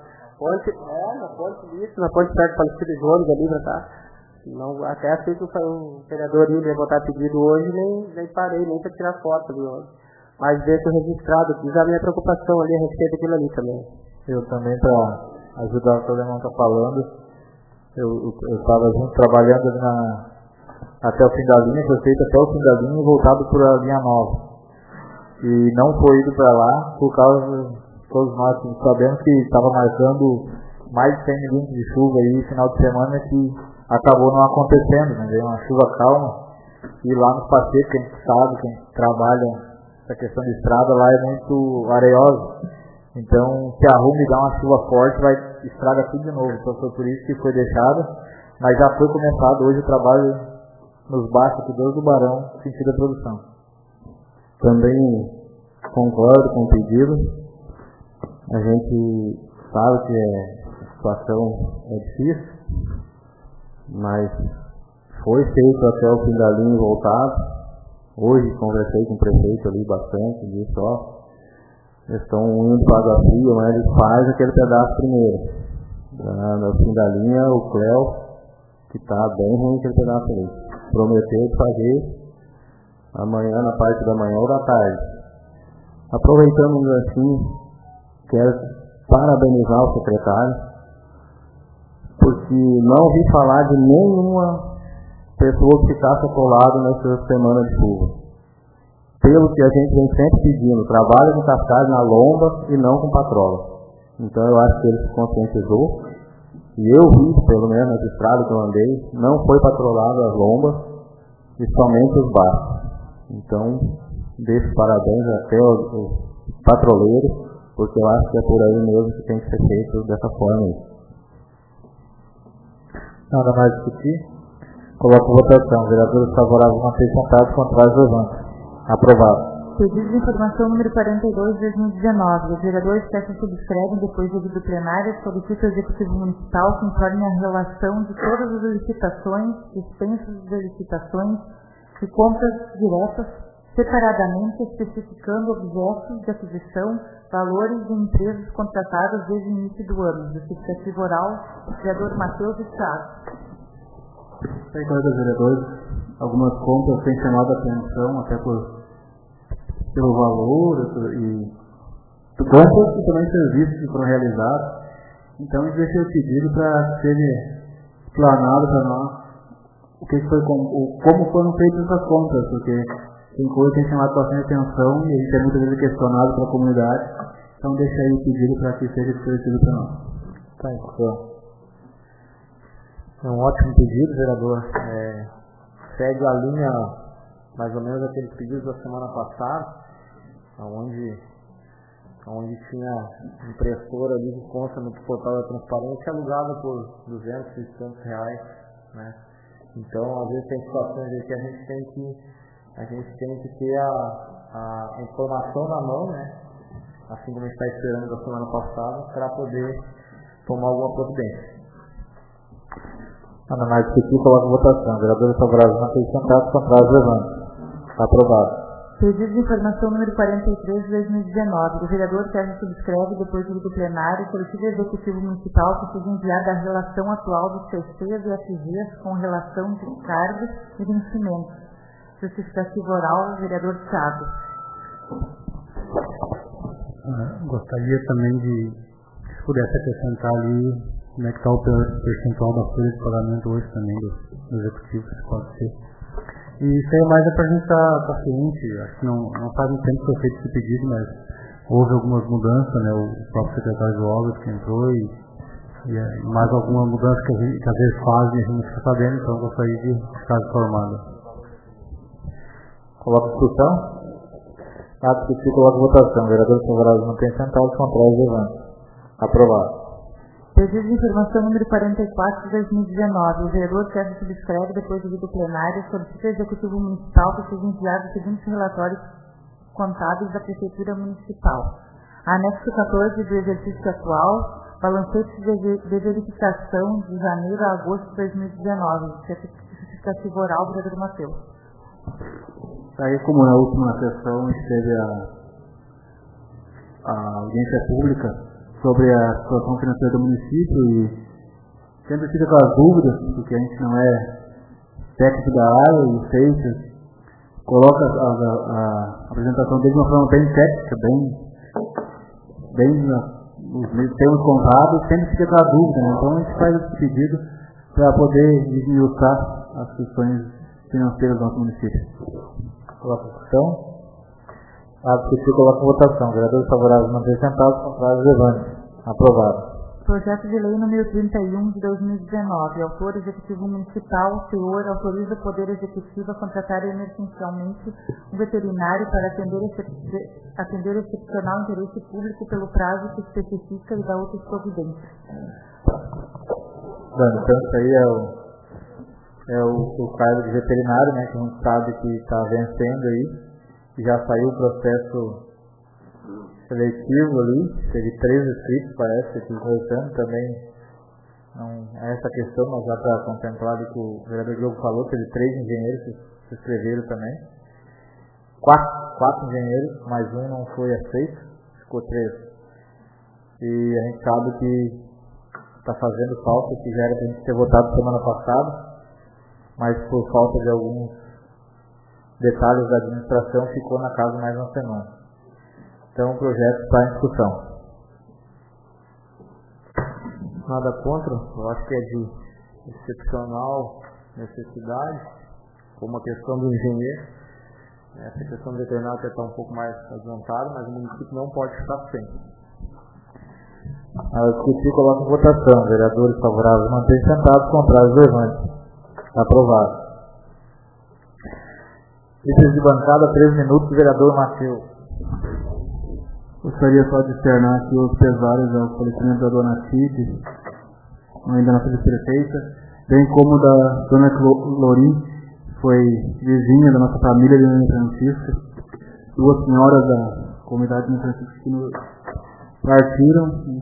ponte, é, na ponte disso, na ponte perto do Palestina de ônibus ali pra cá. Não, até achei que o vereador ia botar pedido hoje, nem, nem parei, nem pra tirar foto ali hoje. Mas deixo registrado, diz a minha preocupação ali a respeito daquilo ali também. Eu também, para ajudar o que o Alemão está falando, eu estava junto trabalhando ali na, até o fim da linha, foi feito até o fim da linha e voltado por a linha nova. E não foi ido para lá por causa, todos nós sabemos que estava marcando mais de cem milímetros de chuva aí final de semana que acabou não acontecendo, né? Veio uma chuva calma e lá no passeio, quem sabe, quem trabalha essa questão de estrada lá é muito areosa. Então, se arruma e dá uma chuva forte, vai estraga tudo de novo. Então, foi por isso que foi deixado. Mas já foi começado hoje o trabalho nos baixos aqui do Barão, sentido da produção. Também concordo com o pedido. A gente sabe que é, a situação é difícil, mas foi feito até o fim da linha voltado. Hoje conversei com o prefeito ali bastante, disse, ó, eles estão indo para a Água Fria, mas eles fazem aquele pedaço primeiro. Ah, no fim da linha, o Cléo, que está bem ruim aquele pedaço ali, prometeu de fazer amanhã, na parte da manhã ou da tarde. Aproveitando assim, quero parabenizar o secretário, porque não ouvi falar de nenhuma pessoa que ficasse colado nessa semana de chuva. Pelo que a gente vem sempre pedindo, trabalho com cascalho na lomba e não com patrola. Então eu acho que ele se conscientizou. E eu vi, pelo menos nas estradas que eu andei, não foi patrolado as lombas e somente os baixos. Então, deixo parabéns até os, os patroleiros, porque eu acho que é por aí mesmo que tem que ser feito dessa forma aí. Nada mais discutir? Coloco votação. Vereadores favoráveis manter sentados, contrários levantam. Aprovado. Pedido de informação número quarenta e dois de dois mil e dezenove. Os vereadores que se subscrevem depois do ouvido plenário solicitam ao Executivo Municipal que informe a relação de todas as licitações, dispensas de licitações e compras diretas, separadamente especificando objetos de aquisição, valores de empresas contratadas desde o início do ano. Justificativo oral, vereador Matheus e Thiago. Aí, colegas vereadores, algumas compras têm chamado a atenção, até por, pelo valor e compras e também serviços que foram realizados. Então, a gente deixa o pedido para que seja explanado para nós o que foi, como, como foram feitas essas compras, porque tem coisa que tem chamado bastante atenção e a gente é muitas vezes questionado pela comunidade. Então, deixa aí o pedido para que seja esclarecido para nós. Tá, então. É um ótimo pedido, vereador. É, segue a linha, mais ou menos, aqueles pedidos da semana passada, onde, onde tinha impressora ali que consta no portal da transparência, alugada por duzentos e tantos reais, né? Então, às vezes tem situações aí que a gente tem que, a gente tem que ter a, a informação na mão, né? Assim como a gente está esperando da semana passada, para poder tomar alguma providência. Nada mais discutir, coloca votação. Vereadores favoráveis mantém sentados, contrários levantam. Aprovado. Pedido de informação número quarenta e três de dois mil e dezenove. O vereador Sérgio subscreve, depois do plenário, solicita ao Executivo Municipal que seja enviada a relação atual dos P Cs e F Gs com relação de cargos e vencimentos. Justificativo oral, vereador Thiago. Uh, gostaria também de, se pudesse acrescentar ali, como é que está o percentual da folha de pagamento hoje também do, do Executivo, se pode ser. E isso aí é mais é para a gente estar tá, tá ciente, acho que não, não faz muito tempo que foi feito esse pedido, mas houve algumas mudanças, né, o próprio secretário de obras que entrou e, e é, mais alguma mudança que, a gente, que às vezes fazem e a gente não fica sabendo, então eu gostaria de ficar informado. Coloca discussão. Ato que se coloca votação. Vereadores favoráveis mantém sentados, contrários levantam. Aprovado. Pedido de informação número quarenta e quatro de dois mil e dezenove. O vereador Sérgio subscreve, depois do vídeo plenário, solicita ao Executivo Municipal que seja enviado os seguintes relatórios contábeis da Prefeitura Municipal. Anexo quatorze do exercício atual, balancete de verificação de janeiro a agosto de dois mil e dezenove. Justificativo oral, vereador Matheus. Aí, como na última sessão esteve a, a audiência pública sobre a situação financeira do município e sempre fica com as dúvidas, porque a gente não é técnico da área e o Seixas coloca a, a, a apresentação dele de uma forma bem técnica, bem, bem nos termos contados, sempre fica com a dúvida, né? Então a gente faz esse pedido para poder desmiuçar as questões financeiras do nosso município. Coloca a questão. A discutir, coloca a votação. Vereadores favoráveis manter sentados, contrários levantes. Aprovado. Projeto de Lei número trinta e um de dois mil e dezenove. Autor Executivo Municipal, senhor, autoriza o Poder Executivo a contratar emergencialmente um veterinário para atender, excep atender excepcional interesse público pelo prazo que especifica e dá outras providências. Bom, então isso aí é o, é o, o cargo de veterinário, né, que a gente sabe que está vencendo aí. Já saiu o processo seletivo ali, teve três inscritos, parece, aqui conversando também. Não é essa questão, mas já para contemplar o que o vereador Diogo falou, teve três engenheiros que se inscreveram também. Quatro, quatro engenheiros, mas um não foi aceito, ficou três. E a gente sabe que está fazendo falta, que já era para a gente ter votado semana passada, mas por falta de alguns detalhes da administração ficou na casa mais uma semana. Então o projeto está em discussão. Nada contra, eu acho que é de excepcional necessidade, como a questão do engenheiro. Essa questão do veterinário está um pouco mais adiantada, mas o município não pode ficar sem. A discutir, coloca em votação. Vereadores favoráveis mantêm sentados, contrários levantes. Aprovado. Líderes de bancada, três minutos, vereador Matheus. Gostaria só de externar aqui os pesares ao falecimento da dona Cid, mãe da nossa vice-prefeita, bem como da dona Lorim, que foi vizinha da nossa família de Nova Francisca, duas senhoras da comunidade de Nova Francisca que nos partiram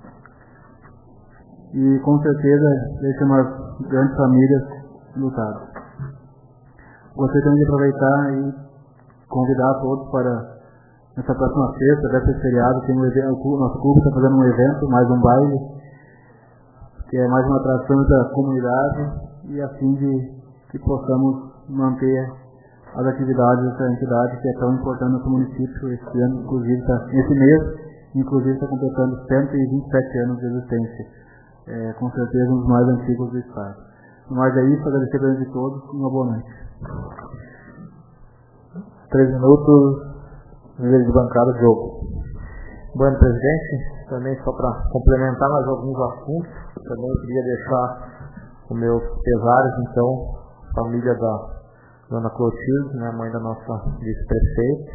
e com certeza deixam umas grandes famílias lutadas. Gostaria também de aproveitar e convidar todos para nessa próxima sexta, deve ser feriado, tem um evento, o nosso clube está fazendo um evento, mais um baile, que é mais uma atração da comunidade e a fim de que possamos manter as atividades dessa entidade que é tão importante no nosso município. Esse ano, inclusive, tá, esse mês, inclusive, está completando cento e vinte e sete anos de existência. É, com certeza, um dos mais antigos do estado. Mas é isso, agradecer a presença de todos e uma boa noite. Três minutos. Líder de bancada, Diogo. Bom, presidente, também só para complementar mais alguns assuntos, também queria deixar os meus pesares, então, família da dona Clotilde, né, mãe da nossa vice-prefeita,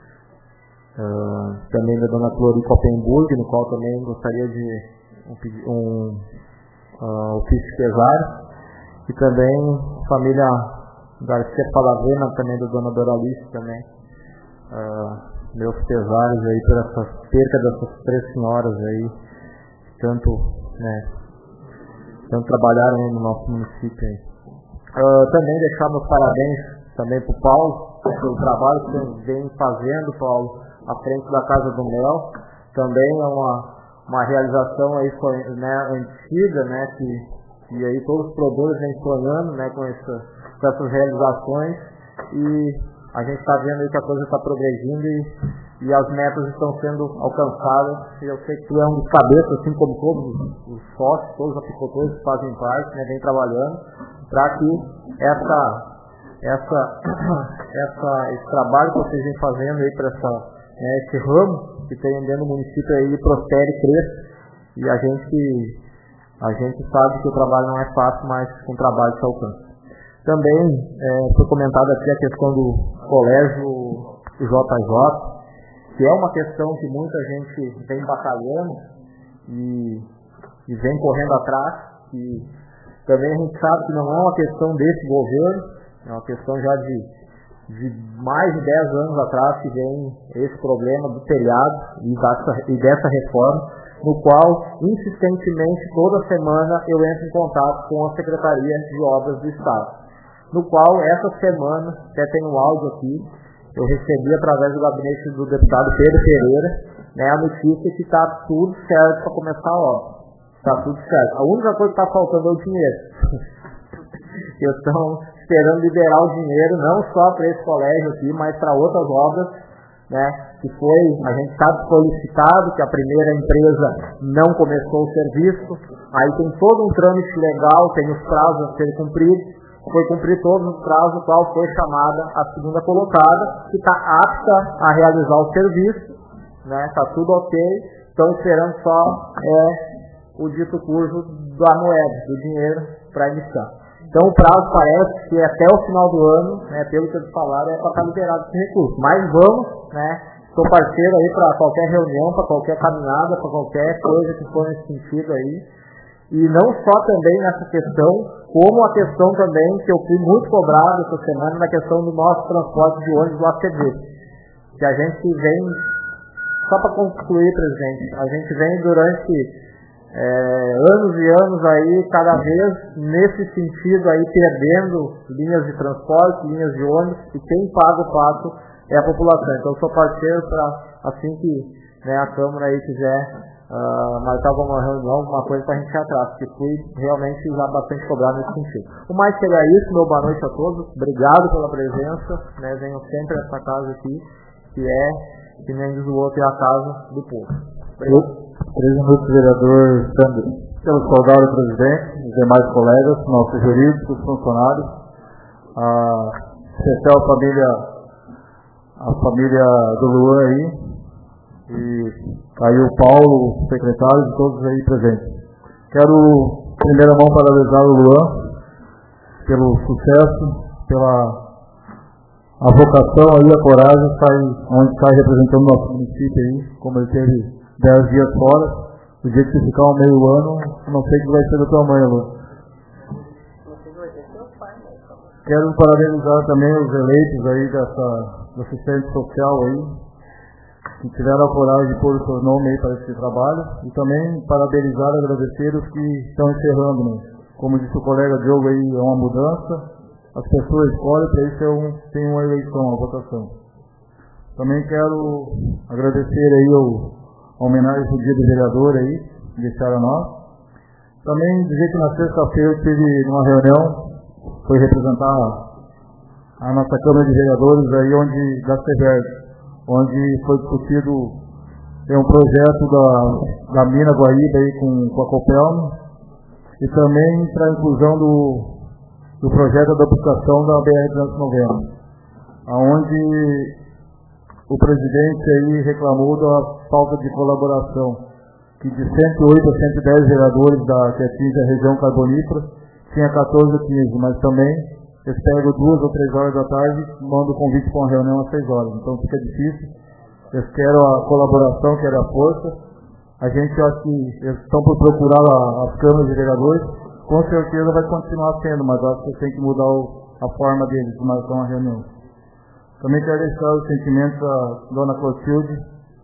uh, também da dona Clori Copenburg, no qual também gostaria de um, um uh, ofício de pesares, e também família Garcia Palavena, também da dona Doralice, também. Uh, meus pesares aí por essa perca dessas três senhoras aí, tanto, né, tanto trabalharam aí no nosso município aí. Uh, também deixar meus parabéns também pro Paulo, pelo trabalho que você vem fazendo, Paulo, à frente da Casa do Mel. Também é uma, uma realização aí, né, antiga, né, que, que aí todos os produtores vêm sonhando, né, com, essa, com essas realizações, e a gente está vendo aí que a coisa está progredindo e, e as metas estão sendo alcançadas. E eu sei que tu é um dos cabeças, assim como todos os sócios, todos os apicultores que fazem parte, né, vem trabalhando para que essa, essa, essa, esse trabalho que vocês vêm fazendo aí para né, esse ramo que tem dentro do município aí prospere e cresça. E a gente, a gente sabe que o trabalho não é fácil, mas com trabalho se alcança. Também é, foi comentada aqui a questão do colégio J J, que é uma questão que muita gente vem batalhando e, e vem correndo atrás, e também a gente sabe que não é uma questão desse governo, é uma questão já de, de mais de dez anos atrás que vem esse problema do telhado e dessa, e dessa reforma, no qual, insistentemente, toda semana eu entro em contato com a Secretaria de Obras do Estado. No qual, essa semana, até tem um áudio aqui, eu recebi através do gabinete do deputado Pedro Pereira, né, a notícia que está tudo certo para começar a obra. Está tudo certo. A única coisa que está faltando é o dinheiro. Eles estão esperando liberar o dinheiro não só para esse colégio aqui, mas para outras obras, né, que foi, a gente sabe, solicitado, que a primeira empresa não começou o serviço, aí tem todo um trâmite legal, tem os prazos a serem cumpridos, foi cumprir todos os prazos, qual foi chamada a segunda colocada, que está apta a realizar o serviço, né, está tudo ok, estão esperando só é, o dito cujo da moeda, do dinheiro para iniciar. Então o prazo parece que até o final do ano, né, pelo que eles falaram, é para estar liberado esse recurso. Mas vamos, né, sou parceiro aí para qualquer reunião, para qualquer caminhada, para qualquer coisa que for nesse sentido aí. E não só também nessa questão, como a questão também que eu fui muito cobrado essa semana na questão do nosso transporte de ônibus do A C D. Que a gente vem, só para concluir, presidente, a gente vem durante... É, anos e anos aí, cada vez nesse sentido aí, perdendo linhas de transporte, linhas de ônibus, e quem paga o pato é a população. Então eu sou parceiro para, assim que, né, a Câmara aí quiser uh, marcar alguma reunião, alguma coisa para a gente ir atrás, porque fui realmente já bastante cobrado nesse sentido. O mais que era isso, meu boa noite a todos, obrigado pela presença, né, venho sempre a essa casa aqui, que é, que nem diz o outro, é a casa do povo. Obrigado. Três minutos, vereador Sandro. Quero saudar o presidente, os demais colegas, nossos jurídicos, funcionários, a especial família, a família do Luan aí, e aí o Paulo, o secretário, e todos aí presentes. Quero, em primeira mão, parabenizar o Luan pelo sucesso, pela a vocação aí, a coragem, está onde está representando o nosso município aí, como ele teve dez dias fora, o dia que você ficar um meio ano, não sei o que vai ser da tua mãe, Lu. Quero parabenizar também os eleitos aí dessa, do assistente social aí, que tiveram a coragem de pôr o seu nome aí para esse trabalho, e também parabenizar e agradecer os que estão encerrando, né? Como disse o colega Diogo aí, é uma mudança, as pessoas escolhem, para isso é um, tem uma eleição, uma votação. Também quero agradecer aí o a homenagem ao dia do vereador aí, que deixaram a nós. Também dizer que na sexta-feira eu estive numa reunião, foi representar a nossa Câmara de Vereadores aí, onde, da SEVERG, onde foi discutido tem um projeto da, da Mina Guaíba aí com, com a Copelme, e também para a inclusão do, do projeto da duplicação da B R trezentos e noventa, onde o presidente aí reclamou da falta de colaboração, que de cento e oito a cento e dez vereadores da, que atinge a região carbonífera, tinha quatorze a quinze, mas também eles pegam duas ou três horas da tarde e mandam o convite para uma reunião às seis horas, então fica difícil. Eles querem a colaboração, querem a força. A gente acha que eles estão por procurar a, as câmaras de vereadores, com certeza vai continuar sendo, mas acho que tem que mudar o, a forma deles de marcar uma reunião. Também quero deixar os sentimentos da dona Clotilde,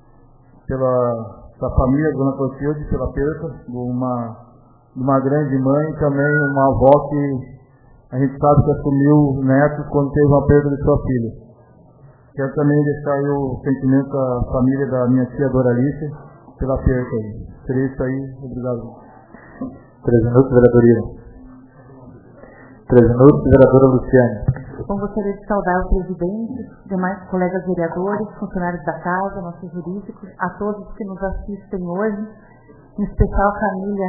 pela da família da dona Clotilde, pela perda de uma, de uma grande mãe, e também uma avó que a gente sabe que assumiu netos quando teve uma perda de sua filha. Quero também deixar aí o sentimento da família da minha tia Doralice, pela perda aí. Seria isso aí, obrigado. Três minutos, vereadora Ira. Três minutos, vereadora Luciane. Bom, gostaria de saudar o presidente, demais colegas vereadores, funcionários da casa, nossos jurídicos, a todos que nos assistem hoje, em especial a família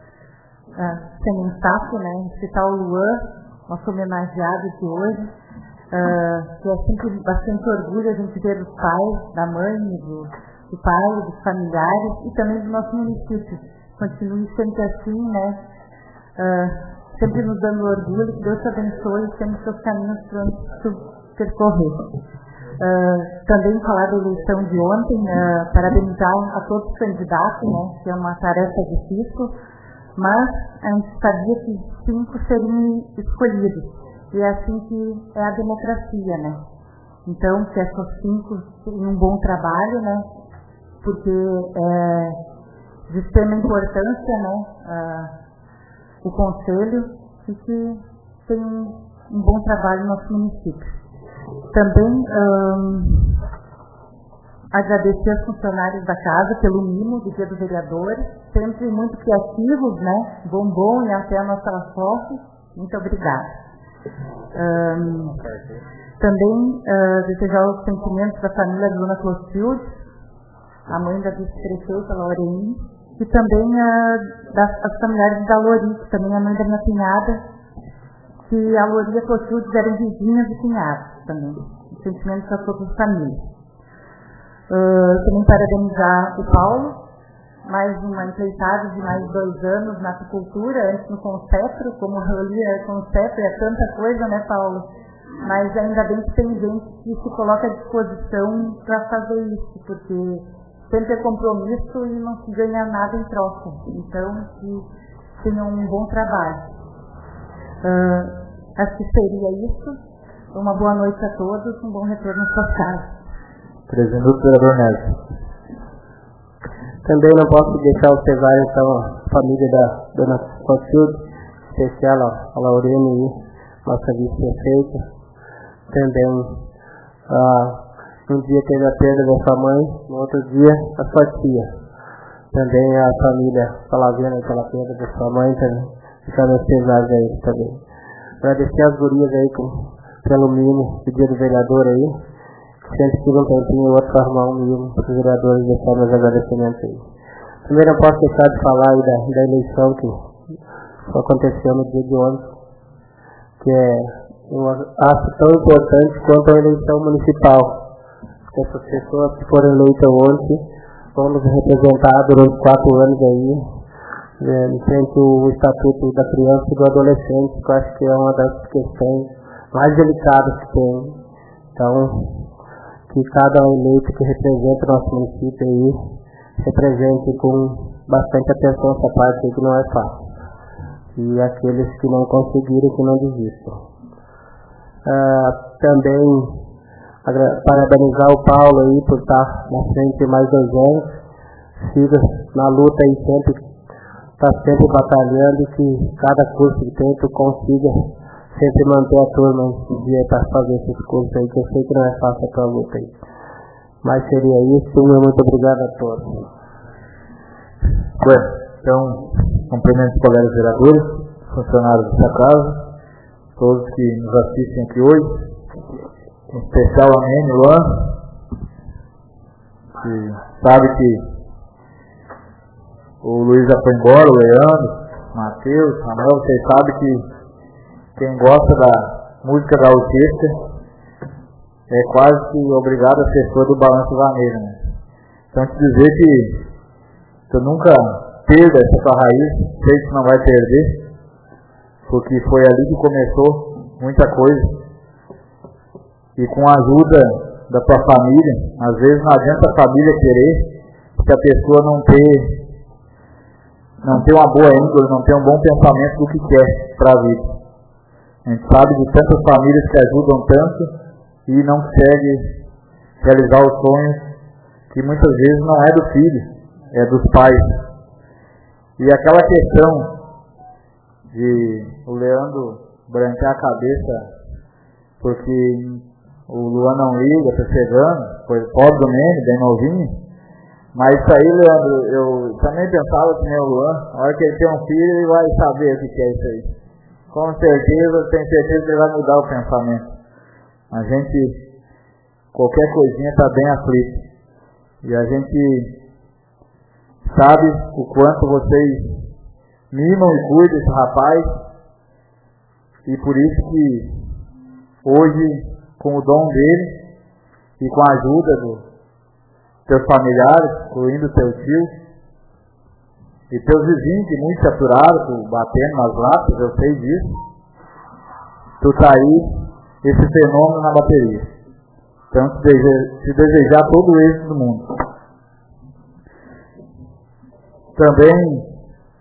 uh, Semenstato, né, em especial o Luan, nosso homenageado de hoje, uh, que é sempre bastante orgulho a gente ver os pais, da mãe, do, do pai, dos familiares e também do nosso município. Continue sempre assim, né, uh, sempre nos dando orgulho, que Deus te abençoe e sempre seus caminhos para percorrer. Uh, também falar da eleição de ontem, uh, parabenizar a todos os candidatos, né, que é uma tarefa difícil, mas a gente sabia que cinco seriam escolhidos, e é assim que é a democracia, né. Então, que essas cinco tenham um bom trabalho, né, porque é de extrema importância, né, uh, o Conselho, e que tem um bom trabalho no nosso município. Também hum, agradecer aos funcionários da casa pelo mimo do Dia dos Vereadores, sempre muito criativos, né? Bombom e até a nossa foto. Muito obrigada. Um, também uh, desejar os sentimentos da família de Dona Clotilde, a mãe da vice-prefeita Laurene, e também uh, das as familiares da Lori, que também é a mãe da minha cunhada, que a Lori e a Clotilde eram vizinhas e cunhadas também. Os sentimentos a todas as famílias. Uh, também parabenizar o Paulo, mais uma empreitada de mais dois anos na apicultura, antes no Concepro, como eu li, é Concepro, é tanta coisa, né, Paulo? Mas ainda bem que tem gente que se coloca à disposição para fazer isso, porque sempre é compromisso e não se ganha nada em troca. Então, que tenham um bom trabalho. Uh, acho que seria isso. Uma boa noite a todos, um bom retorno às suas casas. Três minutos, vereador Neves. Também não posso deixar o pesar, então, a família da Dona Clotilde, especial a Laurene e nossa vice-prefeita. Também, ah, um dia teve a perda da sua mãe, no outro dia a sua tia. Também a família Palavena pela perda da sua mãe, também. Deixar meus pesares aí também. Agradecer as gurias aí com, pelo mimo do Dia do Vereador aí. Sempre tive um tempinho e outro para arrumar um mimo para os vereadores deixar meus agradecimentos aí. Primeiro não posso deixar de falar aí da, da eleição que aconteceu no dia de ontem, que é, eu acho tão importante quanto a eleição municipal. Que essas pessoas que foram eleitas ontem vão nos representar durante quatro anos aí, é, em frente ao Estatuto da Criança e do Adolescente, que eu acho que é uma das questões mais delicadas que tem. Então, que cada eleito que representa o nosso município aí represente com bastante atenção essa parte aí que não é fácil. E aqueles que não conseguiram, que não desistam. Ah, também parabenizar o Paulo aí por estar na frente mais dois anos. Siga na luta aí sempre, está sempre batalhando, que cada curso que tem tu consiga sempre manter a turma um dia para fazer esses cursos aí, que eu sei que não é fácil a tua luta aí. Mas seria isso, e muito obrigado a todos. Bem, então, cumprimento os colegas vereadores, funcionários dessa casa, todos que nos assistem aqui hoje, em especial a Nene, Luan, que sabe que o Luiz já foi embora, o Leandro, Matheus, Samuel, vocês sabem que quem gosta da música da orquestra é quase que obrigado a ser fã do Balanço Vaneiro, né? Então, te dizer que tu nunca perda essa tua raiz, sei que não vai perder, porque foi ali que começou muita coisa. E com a ajuda da tua família, às vezes não adianta a família querer, se a pessoa não ter, não ter uma boa índole, não ter um bom pensamento do que quer para a vida. A gente sabe de tantas famílias que ajudam tanto e não conseguem realizar os sonhos que muitas vezes não é do filho, é dos pais. E aquela questão de o Leandro branquear a cabeça porque o Luan não liga, tá chegando, foi pobre do Nene, bem novinho. Mas isso aí, Leandro, eu também pensava que nem o Luan, a hora que ele tem um filho, ele vai saber o que é isso aí. Com certeza, tenho certeza que ele vai mudar o pensamento. A gente, qualquer coisinha está bem aflito. E a gente sabe o quanto vocês mimam e cuidam desse rapaz. E por isso que hoje, com o dom dele e com a ajuda dos teus familiares, incluindo o teu tio, e teus vizinhos que muito se aturaram, tu batendo nas latas, eu sei disso. Tu tá aí, esse fenômeno na bateria. Então, te, dese- te desejar todo o êxito do mundo. Também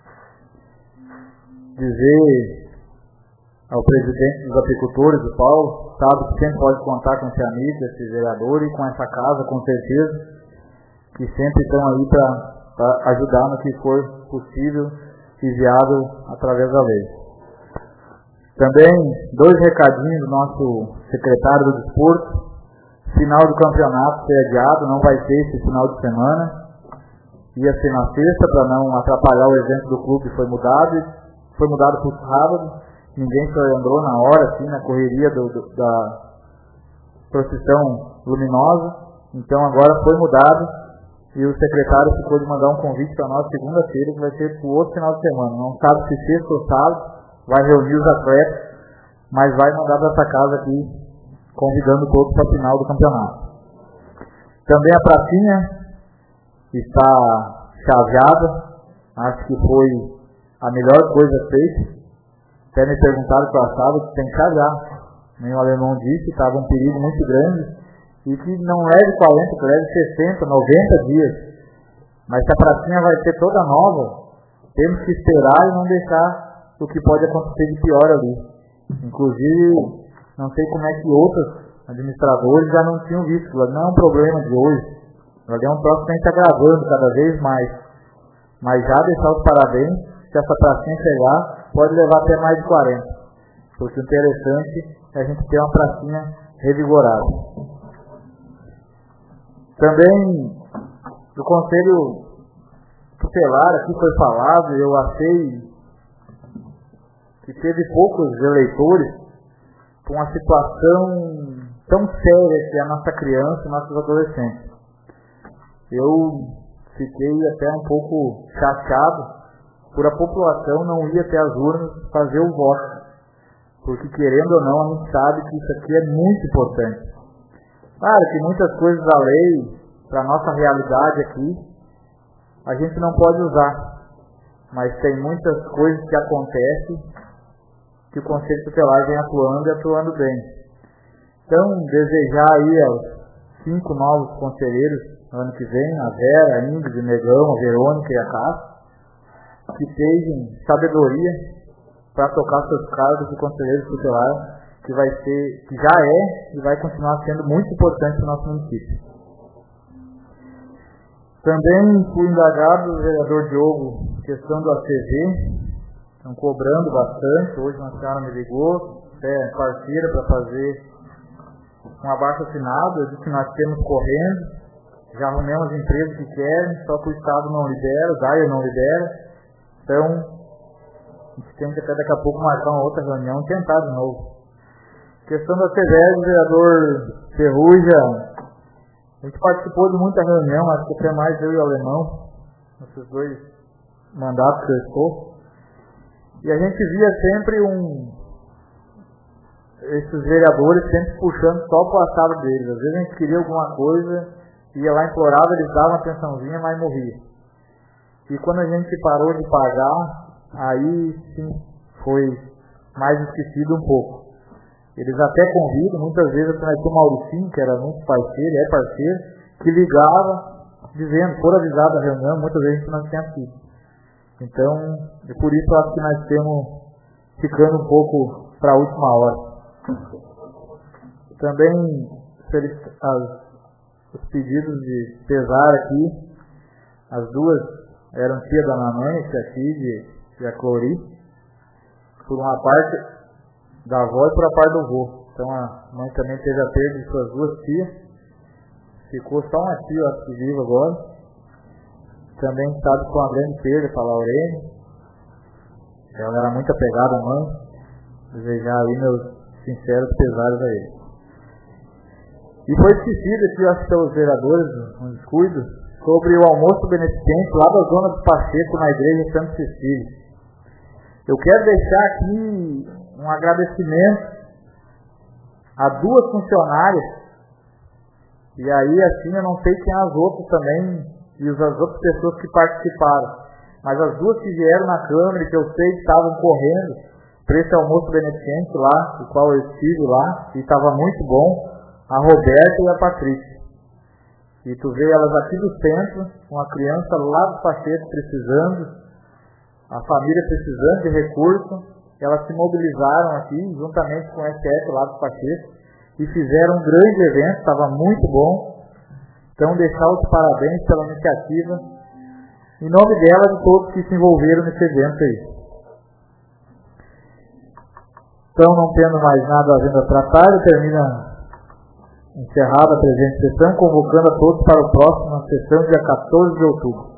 dizer ao presidente dos apicultores, o Paulo, sabe que sempre pode contar com esse amigo, esse vereador e com essa casa, com certeza, que sempre estão aí para ajudar no que for possível e viável através da lei. Também dois recadinhos do nosso secretário do Desporto, final do campeonato ser adiado, não vai ter esse final de semana. Ia ser na sexta, para não atrapalhar o evento do clube, foi mudado. Foi mudado para o sábado. Ninguém se lembrou na hora, assim, na correria do, do, da procissão luminosa. Então agora foi mudado. E o secretário ficou de mandar um convite para nós segunda-feira, que vai ser para o outro final de semana. Não sabe se sexta ou sábado, vai reunir os atletas, mas vai mandar para essa casa aqui, convidando todos para a final do campeonato. Também a pracinha está chaveada, acho que foi a melhor coisa feita. Até me perguntaram para a sábado que tem que chavear. Nem o alemão disse que estava um perigo muito grande e que não leve quarenta, que leve sessenta, noventa dias. Mas se a pracinha vai ser toda nova, temos que esperar e não deixar o que pode acontecer de pior ali. Inclusive, não sei como é que outros administradores já não tinham visto. Não é um problema de hoje. Ali é um troço que a gente está gravando cada vez mais. Mas já deixar os parabéns, se essa pracinha chegar, pode levar até mais de quarenta. Porque o interessante é a gente ter uma pracinha revigorada. Também, do Conselho Tutelar, aqui foi falado, eu achei que teve poucos eleitores com uma situação tão séria que é a nossa criança e nossos adolescentes. Eu fiquei até um pouco chateado por a população não ir até as urnas fazer o voto. Porque, querendo ou não, a gente sabe que isso aqui é muito importante. Claro que muitas coisas da lei, para a nossa realidade aqui, a gente não pode usar. Mas tem muitas coisas que acontecem que o Conselho Tutelar vem atuando e atuando bem. Então, desejar aí aos cinco novos conselheiros ano que vem, a Vera, a Ingrid, o Negão, a Verônica e a Cássia, que tenham sabedoria para tocar seus cargos de conselheiros tutelares, que vai ser, que já é e vai continuar sendo muito importante no nosso município. Também fui indagado, o vereador Diogo, questão do A C V, estão cobrando bastante. Hoje uma senhora me ligou, é parceira para fazer um abaixo assinado, eu disse que nós temos correndo. Já arrumamos empresas que querem, só que o Estado não libera, o D A I A não libera. Então, a gente tem que até daqui a pouco marcar uma outra reunião e tentar de novo. Questão da C V E S, o vereador Ferruja, a gente participou de muita reunião, acho que até mais eu e o Alemão, nesses dois mandatos que eu estou. E a gente via sempre um... esses vereadores sempre puxando só para o assado deles. Às vezes a gente queria alguma coisa, ia lá, implorava, eles davam uma atençãozinha, mas morria. E quando a gente parou de pagar, aí sim foi mais esquecido um pouco. Eles até convidam, muitas vezes eu conheci o Mauricinho, que era muito parceiro, é parceiro, que ligava, dizendo, for avisado da reunião, muitas vezes a gente não tinha sido. Então, é por isso eu acho que nós estamos ficando um pouco para a última hora. Também as os pedidos de pesar aqui, as duas eram tia da mamãe, tia Cid e a Clori, por uma parte da avó e por a parte do avô. Então a mãe também teve a perda de suas duas tias, ficou só uma tia, acho que viva agora. Também estava com uma grande perda para a Laurene, ela era muito apegada à mãe. Desejar aí meus sinceros pesares a ele. E foi esquecido aqui, acho que pelos vereadores, um descuido, sobre o almoço beneficente lá da zona do Pacheco, na igreja Santo Cecília. Eu quero deixar aqui um agradecimento a duas funcionárias, e aí assim eu não sei quem as outras também, e as outras pessoas que participaram, mas as duas que vieram na Câmara, que eu sei que estavam correndo para esse almoço beneficente lá, o qual eu estive lá, e estava muito bom, a Roberta e a Patrícia. E tu vê elas aqui do centro, uma criança lá do Pacheco precisando, a família precisando de recursos, elas se mobilizaram aqui, juntamente com o S F lá do Pacheco, e fizeram um grande evento, estava muito bom. Então, deixar os parabéns pela iniciativa, em nome dela e de todos que se envolveram nesse evento aí. Então, não tendo mais nada a ver a tratar, termina Encerrada a presente sessão, convocando a todos para o próximo sessão, dia quatorze de outubro.